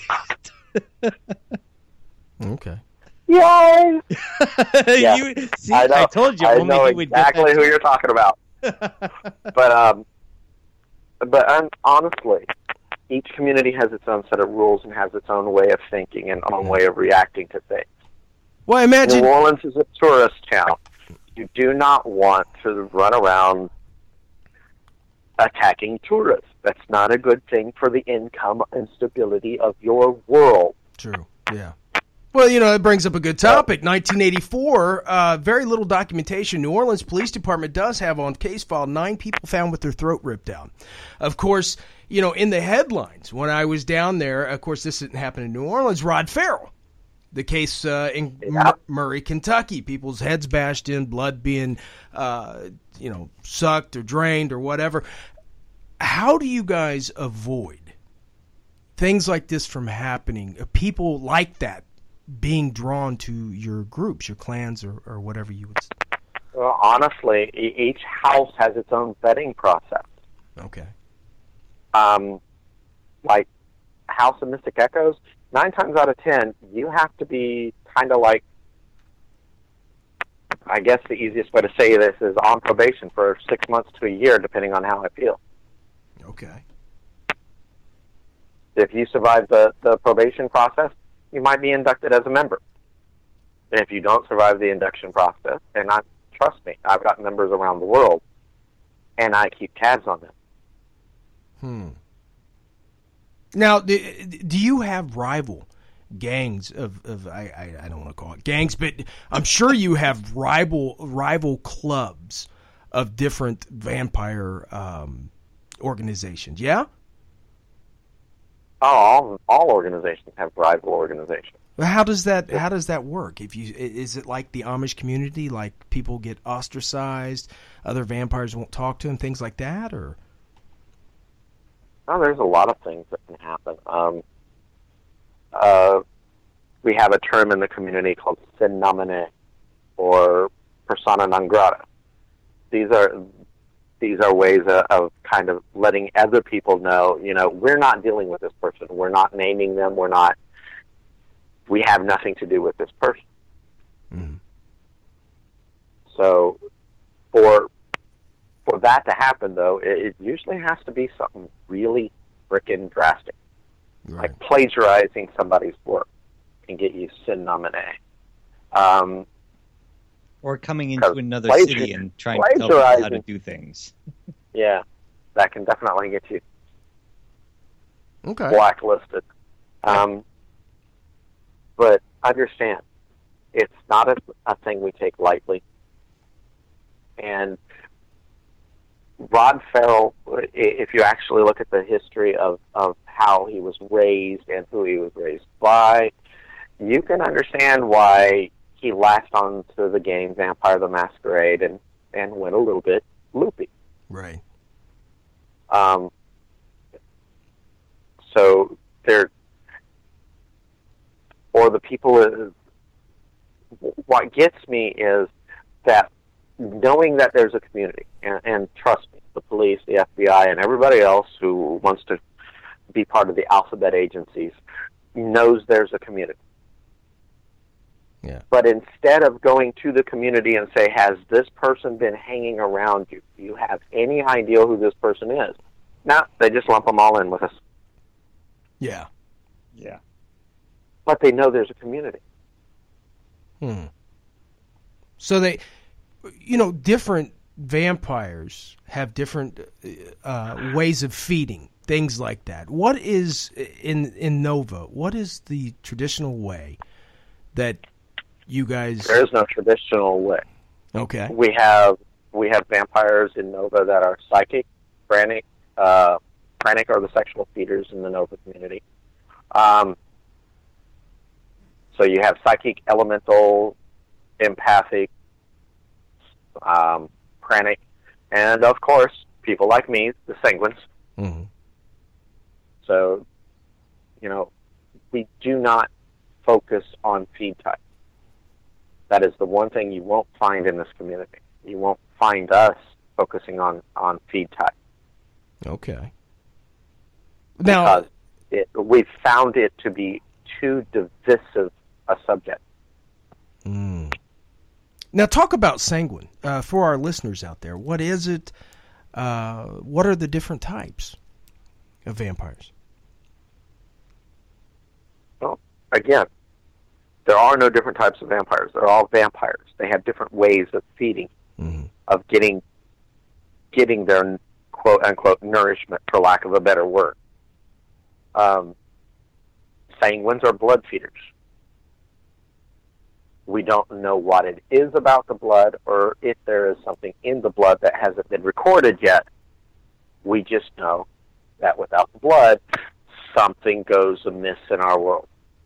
Okay. Yay! Yeah. I told you. I know exactly who you're talking about. But honestly, each community has its own set of rules and has its own way of thinking and own way of reacting to things. Well, imagine... New Orleans is a tourist town. You do not want to run around attacking tourists. That's not a good thing for the income and stability of your world. True, yeah. Well, it brings up a good topic. 1984, very little documentation. New Orleans Police Department does have on case file 9 people found with their throat ripped out. Of course, in the headlines, when I was down there, of course, this didn't happen in New Orleans, Rod Farrell. The case in Murray, Kentucky, people's heads bashed in, blood being, sucked or drained or whatever. How do you guys avoid things like this from happening? People like that being drawn to your groups, your clans, or whatever you would say? Well, honestly, each house has its own vetting process. Okay. Like House of Mystic Echoes, 9 times out of 10, you have to be kind of like, I guess the easiest way to say this is on probation for 6 months to a year, depending on how I feel. Okay. If you survive the probation process, you might be inducted as a member. And if you don't survive the induction process, and trust me, I've got members around the world, and I keep tabs on them. Now, do you have rival gangs of I don't want to call it gangs, but I'm sure you have rival clubs of different vampire organizations, yeah? Oh, all organizations have rival organizations. How does that work? Is it like the Amish community, like people get ostracized, other vampires won't talk to them, things like that, or? Oh, there's a lot of things that can happen. We have a term in the community called sin nomine, or persona non grata. These are ways of kind of letting other people know, we're not dealing with this person. We're not naming them. We have nothing to do with this person. Mm-hmm. So for that to happen, though, it usually has to be something really frickin' drastic. Right. Like plagiarizing somebody's work can get you sin nomine. Or coming into another city and trying to tell people how to do things. Yeah, that can definitely get you okay. blacklisted. But understand, it's not a thing we take lightly. And Rod Ferrell, if you actually look at the history of how he was raised and who he was raised by, you can understand why he latched on to the game Vampire the Masquerade and went a little bit loopy. Right. So the people, what gets me is that knowing that there's a community, and trust me, the police, the FBI, and everybody else who wants to be part of the alphabet agencies knows there's a community. Yeah. But instead of going to the community and say, has this person been hanging around you? Do you have any idea who this person is? No, they just lump them all in with us. Yeah. Yeah. But they know there's a community. So different vampires have different ways of feeding, things like that. What is, in Nova, what is the traditional way that you guys... There is no traditional way. Okay. We have vampires in Nova that are psychic, pranic. Pranic are the sexual feeders in the Nova community. So you have psychic, elemental, empathic, pranic, and of course, people like me, the sanguines. Mm-hmm. So, we do not focus on feed type. That is the one thing you won't find in this community. You won't find us focusing on feed type. Okay. Now, because we found it to be too divisive a subject. Now, talk about sanguine for our listeners out there. What is it? What are the different types of vampires? Well, again, there are no different types of vampires. They're all vampires. They have different ways of feeding, of getting their quote-unquote nourishment, for lack of a better word. Sanguines are blood feeders. We don't know what it is about the blood, or if there is something in the blood that hasn't been recorded yet. We just know that without the blood, something goes amiss in our world.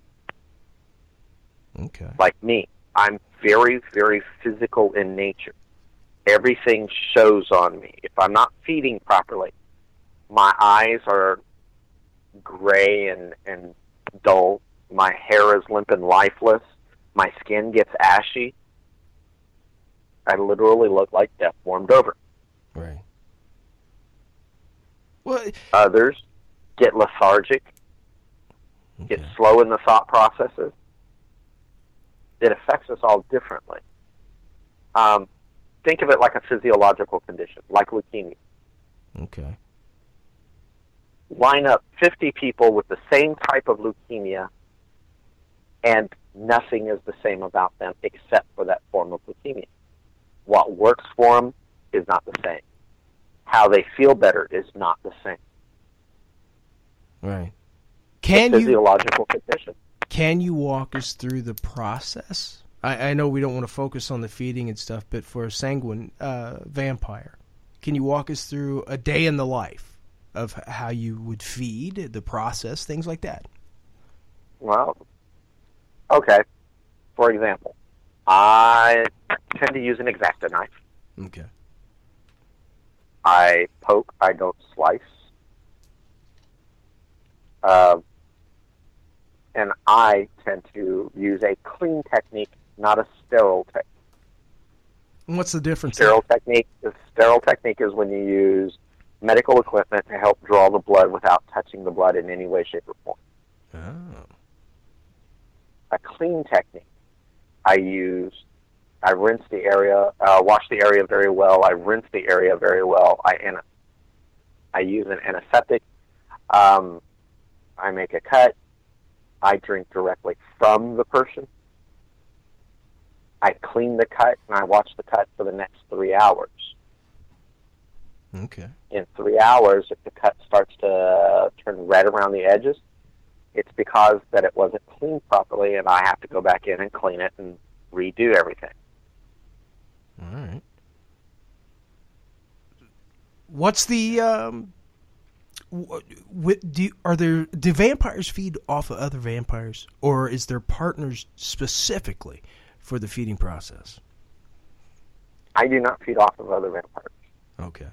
Okay. Like me, I'm very, very physical in nature. Everything shows on me. If I'm not feeding properly, my eyes are gray and dull. My hair is limp and lifeless. My skin gets ashy. I literally look like death warmed over. Right. Well, others get lethargic, get slow in the thought processes. It affects us all differently. Think of it like a physiological condition, like leukemia. Okay. Line up 50 people with the same type of leukemia, And nothing is the same about them except for that form of leukemia. What works for them is not the same. How they feel better is not the same. Right. Physiological condition. Can you walk us through the process? I know we don't want to focus on the feeding and stuff, but for a sanguine vampire, can you walk us through a day in the life of how you would feed, the process, things like that? Well, okay. For example, I tend to use an X-Acto knife. Okay. I poke, I don't slice. And I tend to use a clean technique, not a sterile technique. And what's the difference? Sterile technique is when you use medical equipment to help draw the blood without touching the blood in any way, shape, or form. Oh. A clean technique, I rinse the area, wash the area very well. I rinse the area very well. I use an antiseptic. I make a cut. I drink directly from the person. I clean the cut, and I watch the cut for the next 3 hours. Okay. In 3 hours, if the cut starts to turn red around the edges, it's because that it wasn't cleaned properly, and I have to go back in and clean it and redo everything. All right. What's the do vampires feed off of other vampires, or is there partners specifically for the feeding process? I do not feed off of other vampires. Okay.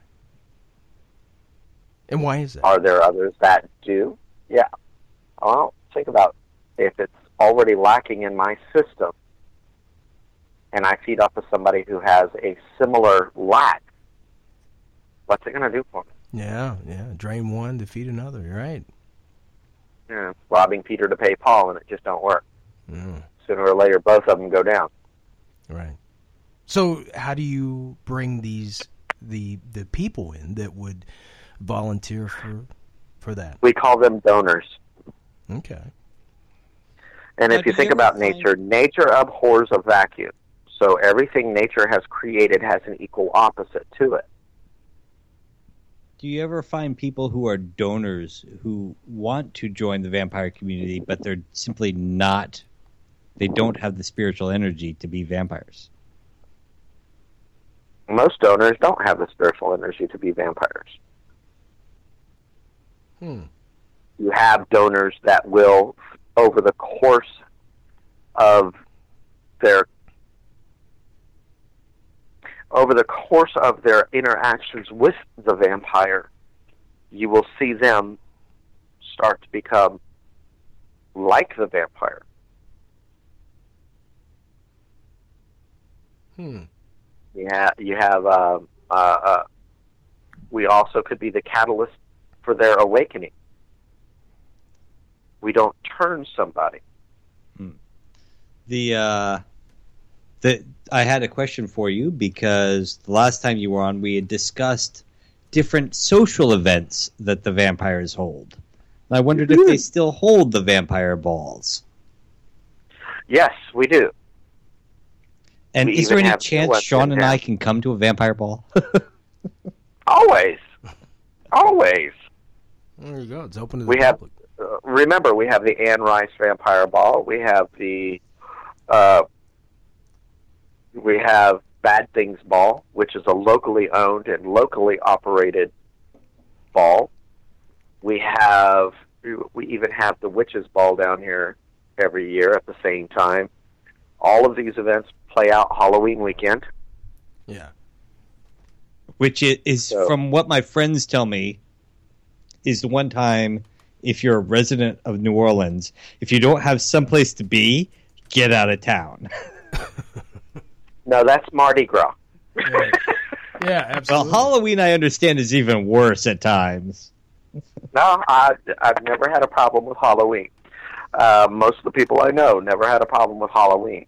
And why is that? Are there others that do? Yeah. Well, think about if it's already lacking in my system, and I feed off of somebody who has a similar lack, what's it going to do for me? Yeah. Drain one to feed another. You're right. Yeah, robbing Peter to pay Paul, and it just don't work. Mm. Sooner or later, both of them go down. Right. So, how do you bring the people in that would volunteer for that? We call them donors. Okay. And if you think about nature, nature abhors a vacuum. So everything nature has created has an equal opposite to it. Do you ever find people who are donors who want to join the vampire community, but they're simply not, they don't have the spiritual energy to be vampires? Most donors don't have the spiritual energy to be vampires. You have donors that will, over the course of their interactions with the vampire, you will see them start to become like the vampire. Yeah, you have. We also could be the catalyst for their awakening. We don't turn somebody. I had a question for you because the last time you were on, we had discussed different social events that the vampires hold. And I wondered if they still hold the vampire balls. Yes, we do. And is there any chance Sean and I can come to a vampire ball? Always. Always. There you go. It's open to the public. Remember, we have the Anne Rice Vampire Ball. We have the Bad Things Ball, which is a locally owned and locally operated ball. We even have the Witches Ball down here every year at the same time. All of these events play out Halloween weekend. Yeah. Which is from what my friends tell me, is the one time, if you're a resident of New Orleans, if you don't have someplace to be, get out of town. No, that's Mardi Gras. Yeah, absolutely. Well, Halloween, I understand, is even worse at times. No, I've never had a problem with Halloween. Most of the people I know never had a problem with Halloween.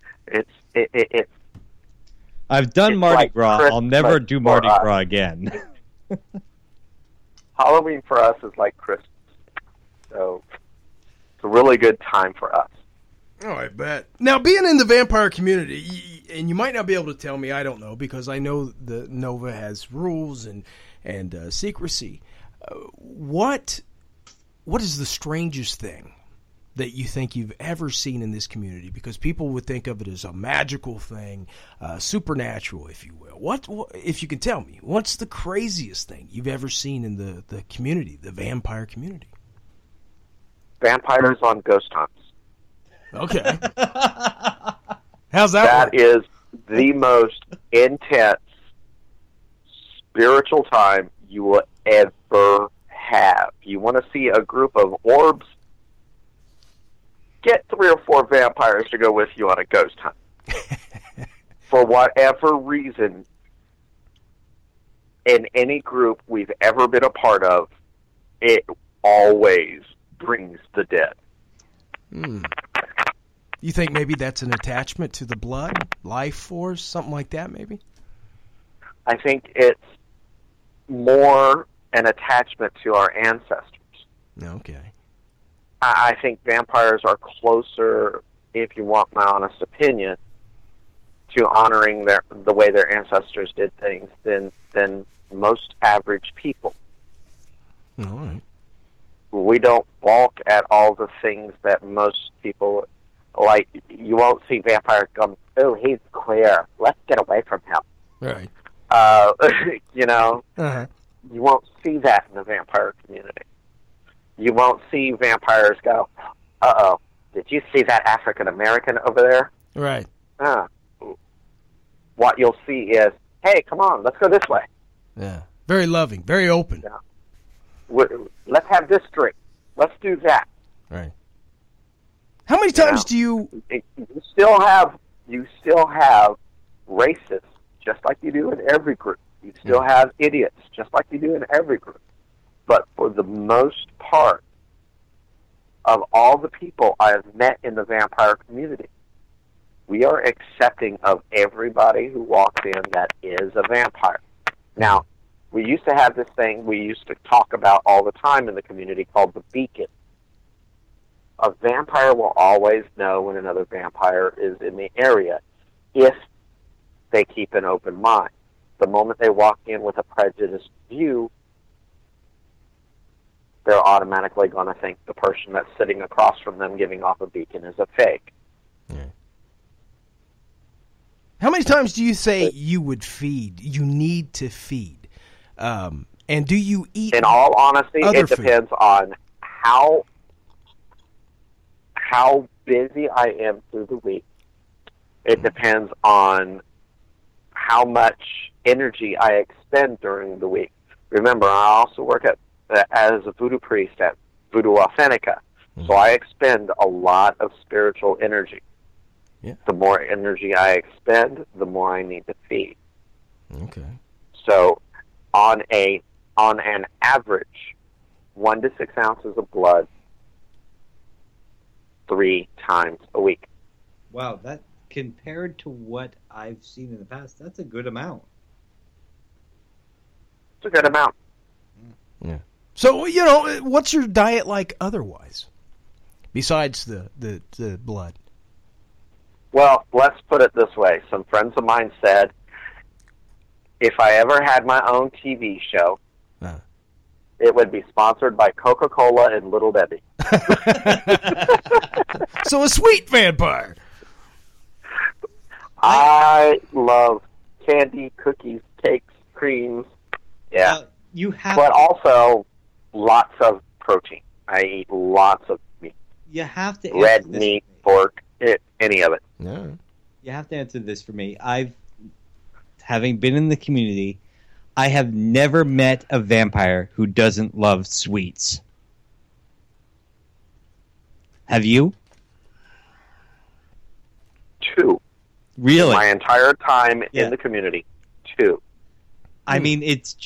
I've done Mardi Gras. I'll never do Mardi Gras again. Halloween for us is like Christmas. So it's a really good time for us. Oh, I bet. Now, being in the vampire community, and you might not be able to tell me, I don't know, because I know the Nova has rules and secrecy. What is the strangest thing that you think you've ever seen in this community? Because people would think of it as a magical thing, supernatural, if you will. What, if you can tell me, what's the craziest thing you've ever seen in the community, the vampire community? Vampires on ghost hunts. Okay. How's that work? Is the most intense spiritual time you will ever have. You want to see a group of orbs? Get 3 or 4 vampires to go with you on a ghost hunt. For whatever reason, in any group we've ever been a part of, it always brings the dead. You think maybe that's an attachment to the blood, life force, something like that, maybe? I think it's more an attachment to our ancestors. Okay. I think vampires are closer, if you want my honest opinion, to honoring the way their ancestors did things than most average people. All right. We don't balk at all the things that most people like. You won't see vampires come, oh, he's queer, let's get away from him. Right. You know, you won't see that in the vampire community. You won't see vampires go, uh-oh, did you see that African American over there? Right. What you'll see is, hey, come on, let's go this way. Yeah. Very loving, very open. Yeah. Let's have this drink. Let's do that. Right. How many times do you... You still have racists, just like you do in every group. You still have idiots, just like you do in every group. But for the most part of all the people I have met in the vampire community, we are accepting of everybody who walks in that is a vampire. Now, we used to have this thing we used to talk about all the time in the community called the beacon. A vampire will always know when another vampire is in the area if they keep an open mind. The moment they walk in with a prejudiced view, they're automatically going to think the person that's sitting across from them giving off a beacon is a fake. Yeah. How many times do you say you would feed? You need to feed. And do you eat? In all honesty, it depends on how busy I am through the week. It depends on how much energy I expend during the week. Remember, I also work as a voodoo priest at Voodoo Authentica, so I expend a lot of spiritual energy. Yeah. The more energy I expend, the more I need to feed. Okay. So, on an average, 1 to 6 ounces of blood 3 times a week. Wow, that compared to what I've seen in the past, that's a good amount. It's a good amount. Yeah. So, you know, what's your diet like otherwise, besides the blood? Well, let's put it this way. Some friends of mine said, if I ever had my own TV show, it would be sponsored by Coca-Cola and Little Debbie. So a sweet vampire. I love candy, cookies, cakes, creams. Yeah. But also lots of protein. I eat lots of meat. You have to red meat, pork, any of it. Yeah. You have to answer this for me. Having been in the community, I have never met a vampire who doesn't love sweets. Have you? 2. Really? My entire time in the community. 2. I mean, it's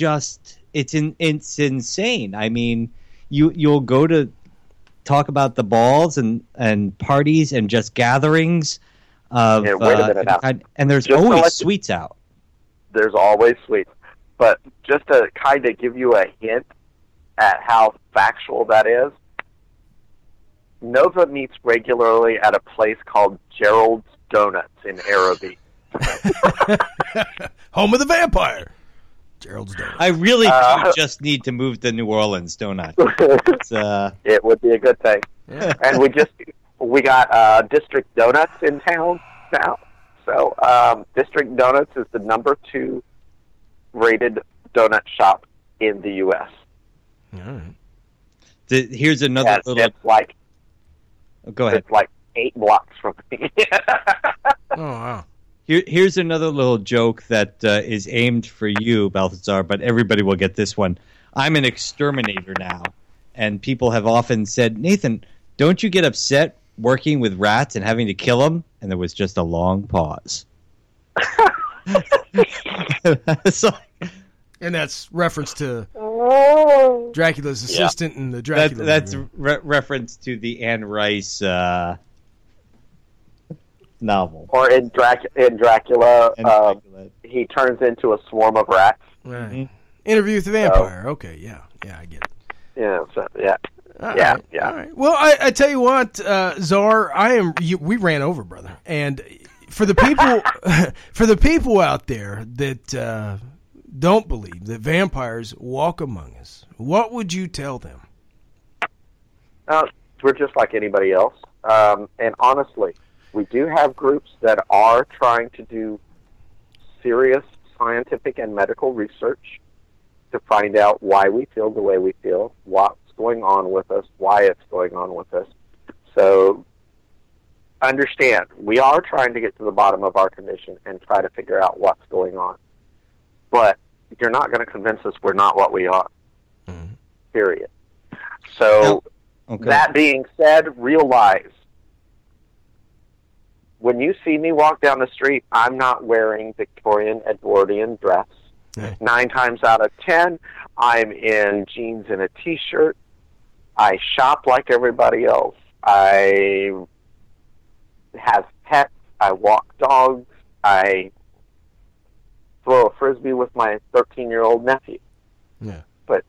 insane. I mean, you'll go to talk about the balls and parties and just gatherings of wait a minute now. And there's just always sweets out. There's always sweets. But just to kind of give you a hint at how factual that is, Nova meets regularly at a place called Gerald's Donuts in Araby. Home of the vampire. Gerald's Donuts. I really do just need to move to New Orleans, don't I? It would be a good thing. Yeah. And we got District Donuts in town now. So District Donuts is the number 2 rated donut shop in the U.S. All right. Here's another little... It's like... Go ahead. It's like 8 blocks from me. Oh, wow. Here's another little joke that is aimed for you, Balthazar, but everybody will get this one. I'm an exterminator now, and people have often said, Nathan, don't you get upset working with rats and having to kill them? And there was just a long pause. And that's reference to Dracula's assistant and the Dracula. That's reference to the Anne Rice novel. Or in Dracula, he turns into a swarm of rats. Right. Mm-hmm. Interview with the Vampire. Okay, yeah, I get it. Yeah, yeah. All right. Well, I tell you what, Czar, we ran over, brother. And for the people, out there that don't believe that vampires walk among us, what would you tell them? We're just like anybody else. And honestly, we do have groups that are trying to do serious scientific and medical research to find out why we feel the way we feel, what's going on with us, why it's going on with us. So understand, we are trying to get to the bottom of our condition and try to figure out what's going on. But you're not going to convince us we're not what we are. Mm-hmm. Period. So that being said, realize when you see me walk down the street, I'm not wearing Victorian Edwardian dress. 9 times out of 10, I'm in jeans and a T-shirt. I shop like everybody else. I have pets. I walk dogs. I throw a Frisbee with my 13-year-old nephew. Yeah. But,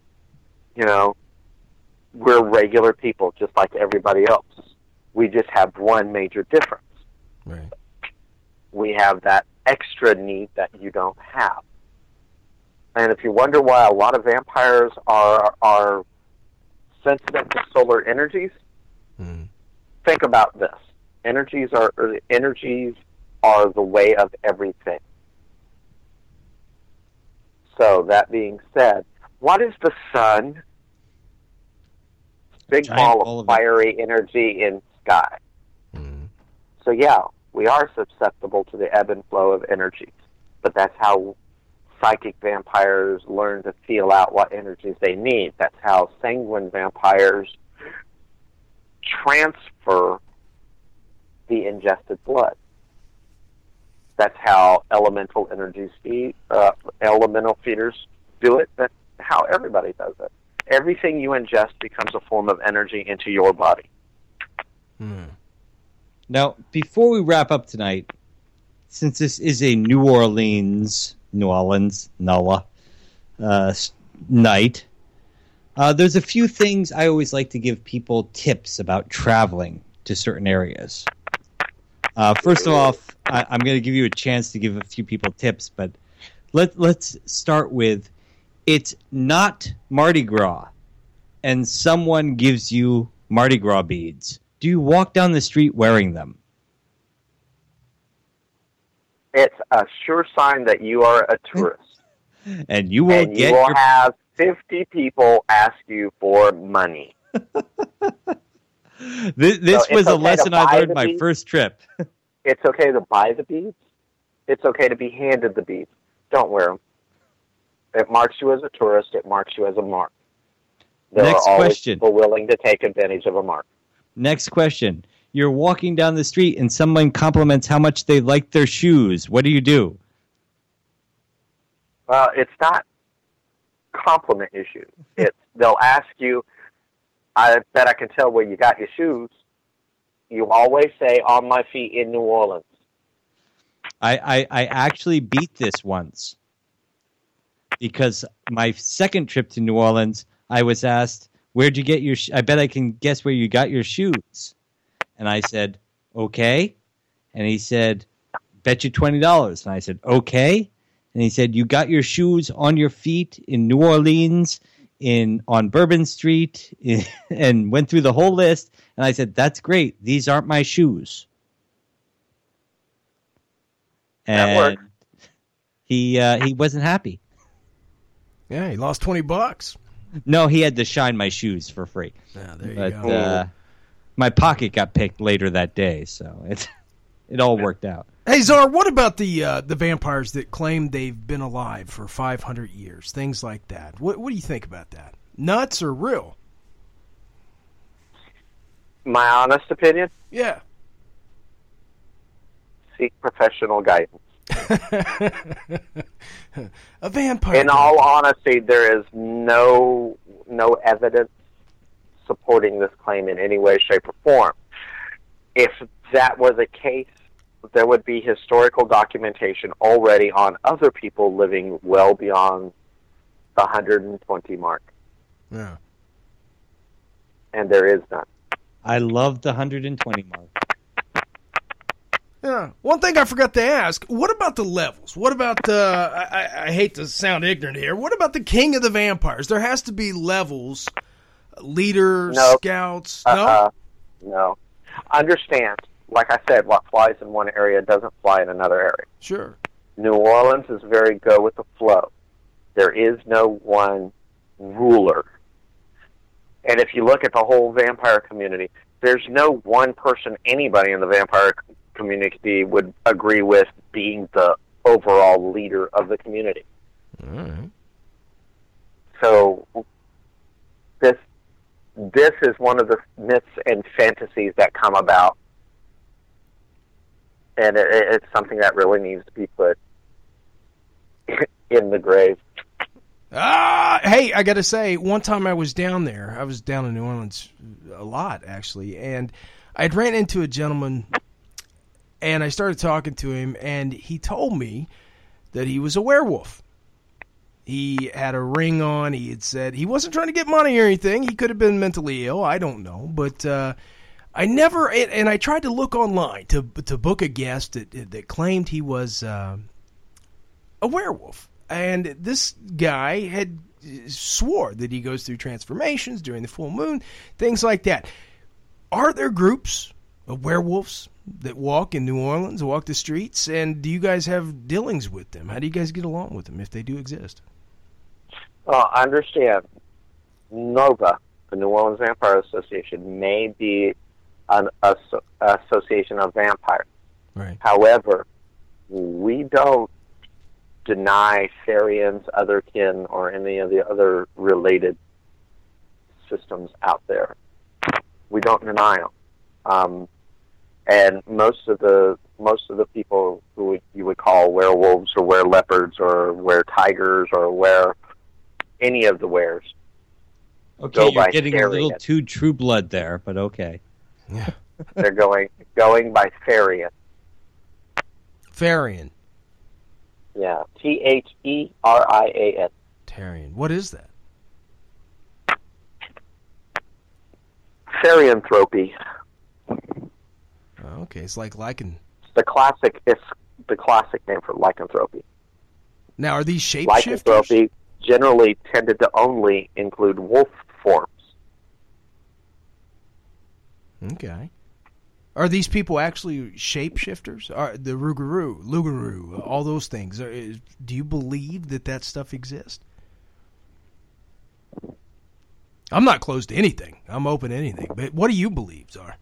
we're regular people just like everybody else. We just have one major difference. Right. We have that extra need that you don't have. And if you wonder why a lot of vampires are sensitive to solar energies, think about this. Energies are the way of everything. So that being said, what is the sun? Big ball of fiery energy in sky. So yeah, we are susceptible to the ebb and flow of energy, but that's how psychic vampires learn to feel out what energies they need. That's how sanguine vampires transfer the ingested blood. That's how elemental elemental feeders do it. That's how everybody does it. Everything you ingest becomes a form of energy into your body. Now, before we wrap up tonight, since this is a New Orleans, NOLA night, there's a few things I always like to give people tips about traveling to certain areas. First of all, I'm going to give you a chance to give a few people tips, but let's start with, it's not Mardi Gras, and someone gives you Mardi Gras beads. Do you walk down the street wearing them? It's a sure sign that you are a tourist. And you will have 50 people ask you for money. This was a lesson I learned my first trip. It's okay to buy the beads. It's okay to be handed the beads. Don't wear them. It marks you as a tourist. It marks you as a mark. There Next are always question. People willing to take advantage of a mark. Next question. You're walking down the street and someone compliments how much they like their shoes. What do you do? Well, it's not compliment issues. They'll ask you, I bet I can tell where you got your shoes. You always say, on my feet in New Orleans. I actually beat this once. Because my second trip to New Orleans, I was asked, where'd you get your I bet I can guess where you got your shoes. And I said, okay. And he said, bet you $20. And I said, okay. And he said, you got your shoes on your feet in New Orleans, on Bourbon Street, and went through the whole list. And I said, that's great. These aren't my shoes. And that worked. He wasn't happy. Yeah, he lost $20. No, he had to shine my shoes for free. Yeah, there you go. My pocket got picked later that day, so it all worked out. Hey, Czar, what about the vampires that claim they've been alive for 500 years? Things like that. What do you think about that? Nuts or real? My honest opinion? Yeah. Seek professional guidance. A vampire. In all honesty, there is no evidence supporting this claim in any way, shape, or form. If that were the case, there would be historical documentation already on other people living well beyond the 120 mark. Yeah. And there is none. I love the 120 mark. Yeah. One thing I forgot to ask, what about the levels? What about I hate to sound ignorant here, what about the king of the vampires? There has to be levels, leaders, scouts. No. Understand, like I said, what flies in one area doesn't fly in another area. Sure. New Orleans is very go with the flow. There is no one ruler. And if you look at the whole vampire community, there's no one person anybody in the vampire community would agree with being the overall leader of the community. All right. So this is one of the myths and fantasies that come about, and it's something that really needs to be put in the grave. Hey, I got to say, one time I was down there. I was down in New Orleans a lot, actually, and I'd ran into a gentleman, and I started talking to him, and he told me that he was a werewolf. He had a ring on. He had said he wasn't trying to get money or anything. He could have been mentally ill. I don't know. But I never, and I tried to look online to book a guest that claimed he was a werewolf. And this guy had swore that he goes through transformations during the full moon, things like that. Are there groups of werewolves that walk in New Orleans, walk the streets, and do you guys have dealings with them? How do you guys get along with them if they do exist? Understand, NOVA, the New Orleans Vampire Association, may be an association of vampires. Right. However, we don't deny Therians, otherkin, or any of the other related systems out there. We don't deny them. And most of the people who you would call werewolves or were leopards or were tigers or were any of the wares. Okay, you're getting a little too True Blood there, but okay. Yeah. They're going by Therian. Therian. Yeah, Therian. Therian. What is that? Therianthropy. Oh, okay, it's like lichen. It's the classic name for lycanthropy. Now, are these shapeshifters? Lycanthropy generally tended to only include wolf forms. Okay. Are these people actually shapeshifters? Are the Rougarou, all those things? Do you believe that stuff exists? I'm not closed to anything. I'm open to anything. But what do you believe, Czar?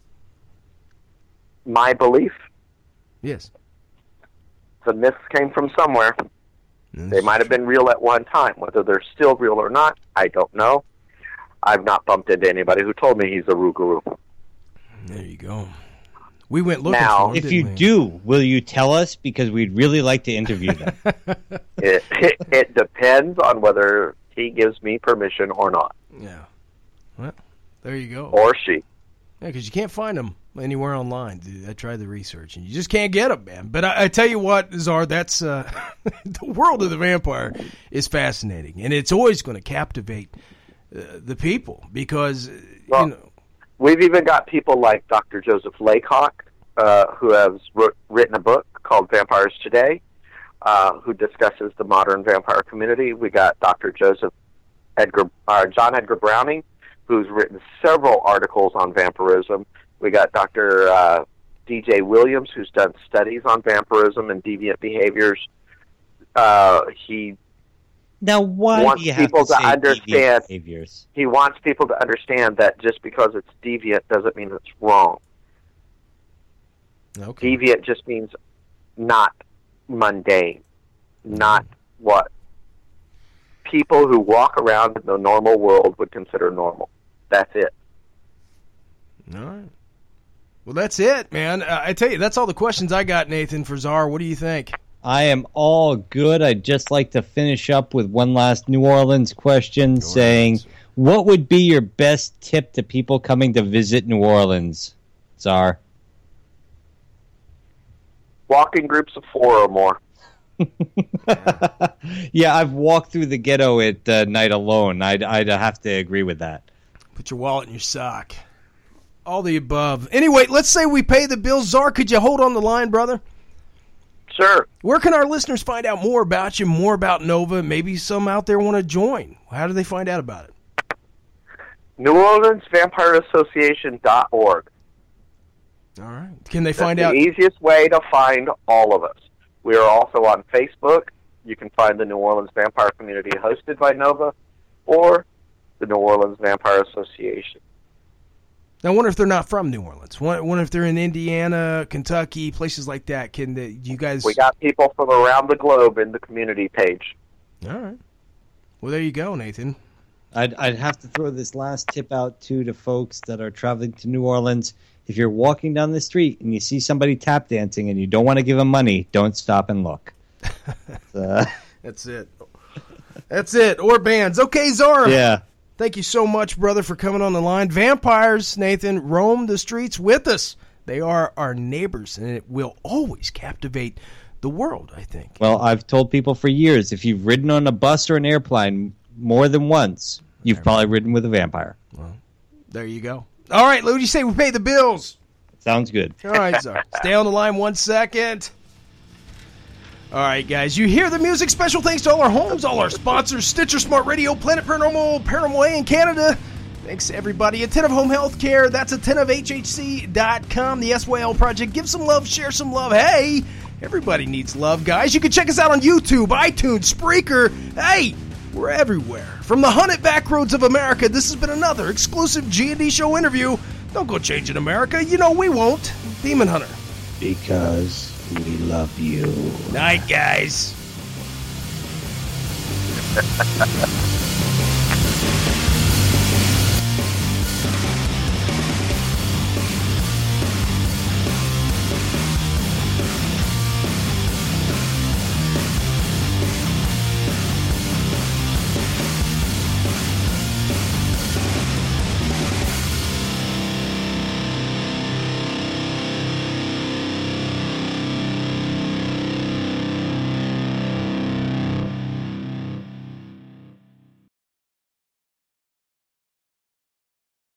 My belief? Yes. The myths came from somewhere. They might have been real at one time. Whether they're still real or not, I don't know. I've not bumped into anybody who told me he's a Rougarou. There you go. We went looking now, for him, if you do, will you tell us? Because we'd really like to interview them. It depends on whether he gives me permission or not. Yeah. Well, there you go. Or she. Yeah, because you can't find them anywhere online. Dude, I tried the research, and you just can't get them, man. But I tell you what, Czar, that's the world of the vampire is fascinating, and it's always going to captivate the people, because we've even got people like Dr. Joseph Laycock, who has written a book called Vampires Today, who discusses the modern vampire community. We got Dr. John Edgar Browning, who's written several articles on vampirism. We got Dr. D.J. Williams, who's done studies on vampirism and deviant behaviors. He wants people to understand. He wants people to understand that just because it's deviant doesn't mean it's wrong. Okay. Deviant just means not mundane, not what people who walk around in the normal world would consider normal. That's it. All right. Well, that's it, man. I tell you, that's all the questions I got, Nathan, for Czar. What do you think? I am all good. I'd just like to finish up with one last New Orleans question saying, what would be your best tip to people coming to visit New Orleans, Czar? Walk in groups of 4 or more. Yeah, I've walked through the ghetto at night alone. I'd have to agree with that. Put your wallet in your sock. All the above. Anyway, let's say we pay the bills. Czar, could you hold on the line, brother? Sure. Where can our listeners find out more about you, more about Nova? Maybe some out there want to join. How do they find out about it? NewOrleansVampireAssociation.org. All right. Can they find out? The easiest way to find all of us. We are also on Facebook. You can find the New Orleans Vampire Community hosted by Nova or the New Orleans Vampire Association. I wonder if they're not from New Orleans. Wonder if they're in Indiana, Kentucky, places like that. You guys? We got people from around the globe in the community page. All right. Well, there you go, Nathan. I'd have to throw this last tip out, too, to folks that are traveling to New Orleans. If you're walking down the street and you see somebody tap dancing and you don't want to give them money, don't stop and look. That's it. That's it. Or bands. Okay, Czar. Yeah. Thank you so much, brother, for coming on the line. Vampires, Nathan, roam the streets with us. They are our neighbors, and it will always captivate the world, I think. Well, I've told people for years, if you've ridden on a bus or an airplane more than once, you've probably ridden with a vampire. Well, there you go. All right, what do you say we pay the bills? Sounds good. All right, Czar. Stay on the line 1 second. All right, guys, you hear the music. Special thanks to all our homes, all our sponsors, Stitcher Smart Radio, Planet Paranormal, Paranormal A in Canada. Thanks to everybody. Attentive Home Healthcare, that's AttentiveHHC.com, the SYL Project. Give some love, share some love. Hey, everybody needs love, guys. You can check us out on YouTube, iTunes, Spreaker. Hey, we're everywhere. From the hunted back roads of America, this has been another exclusive G&D Show interview. Don't go changing America. You know we won't. Demon Hunter. Because we love you. Night, guys.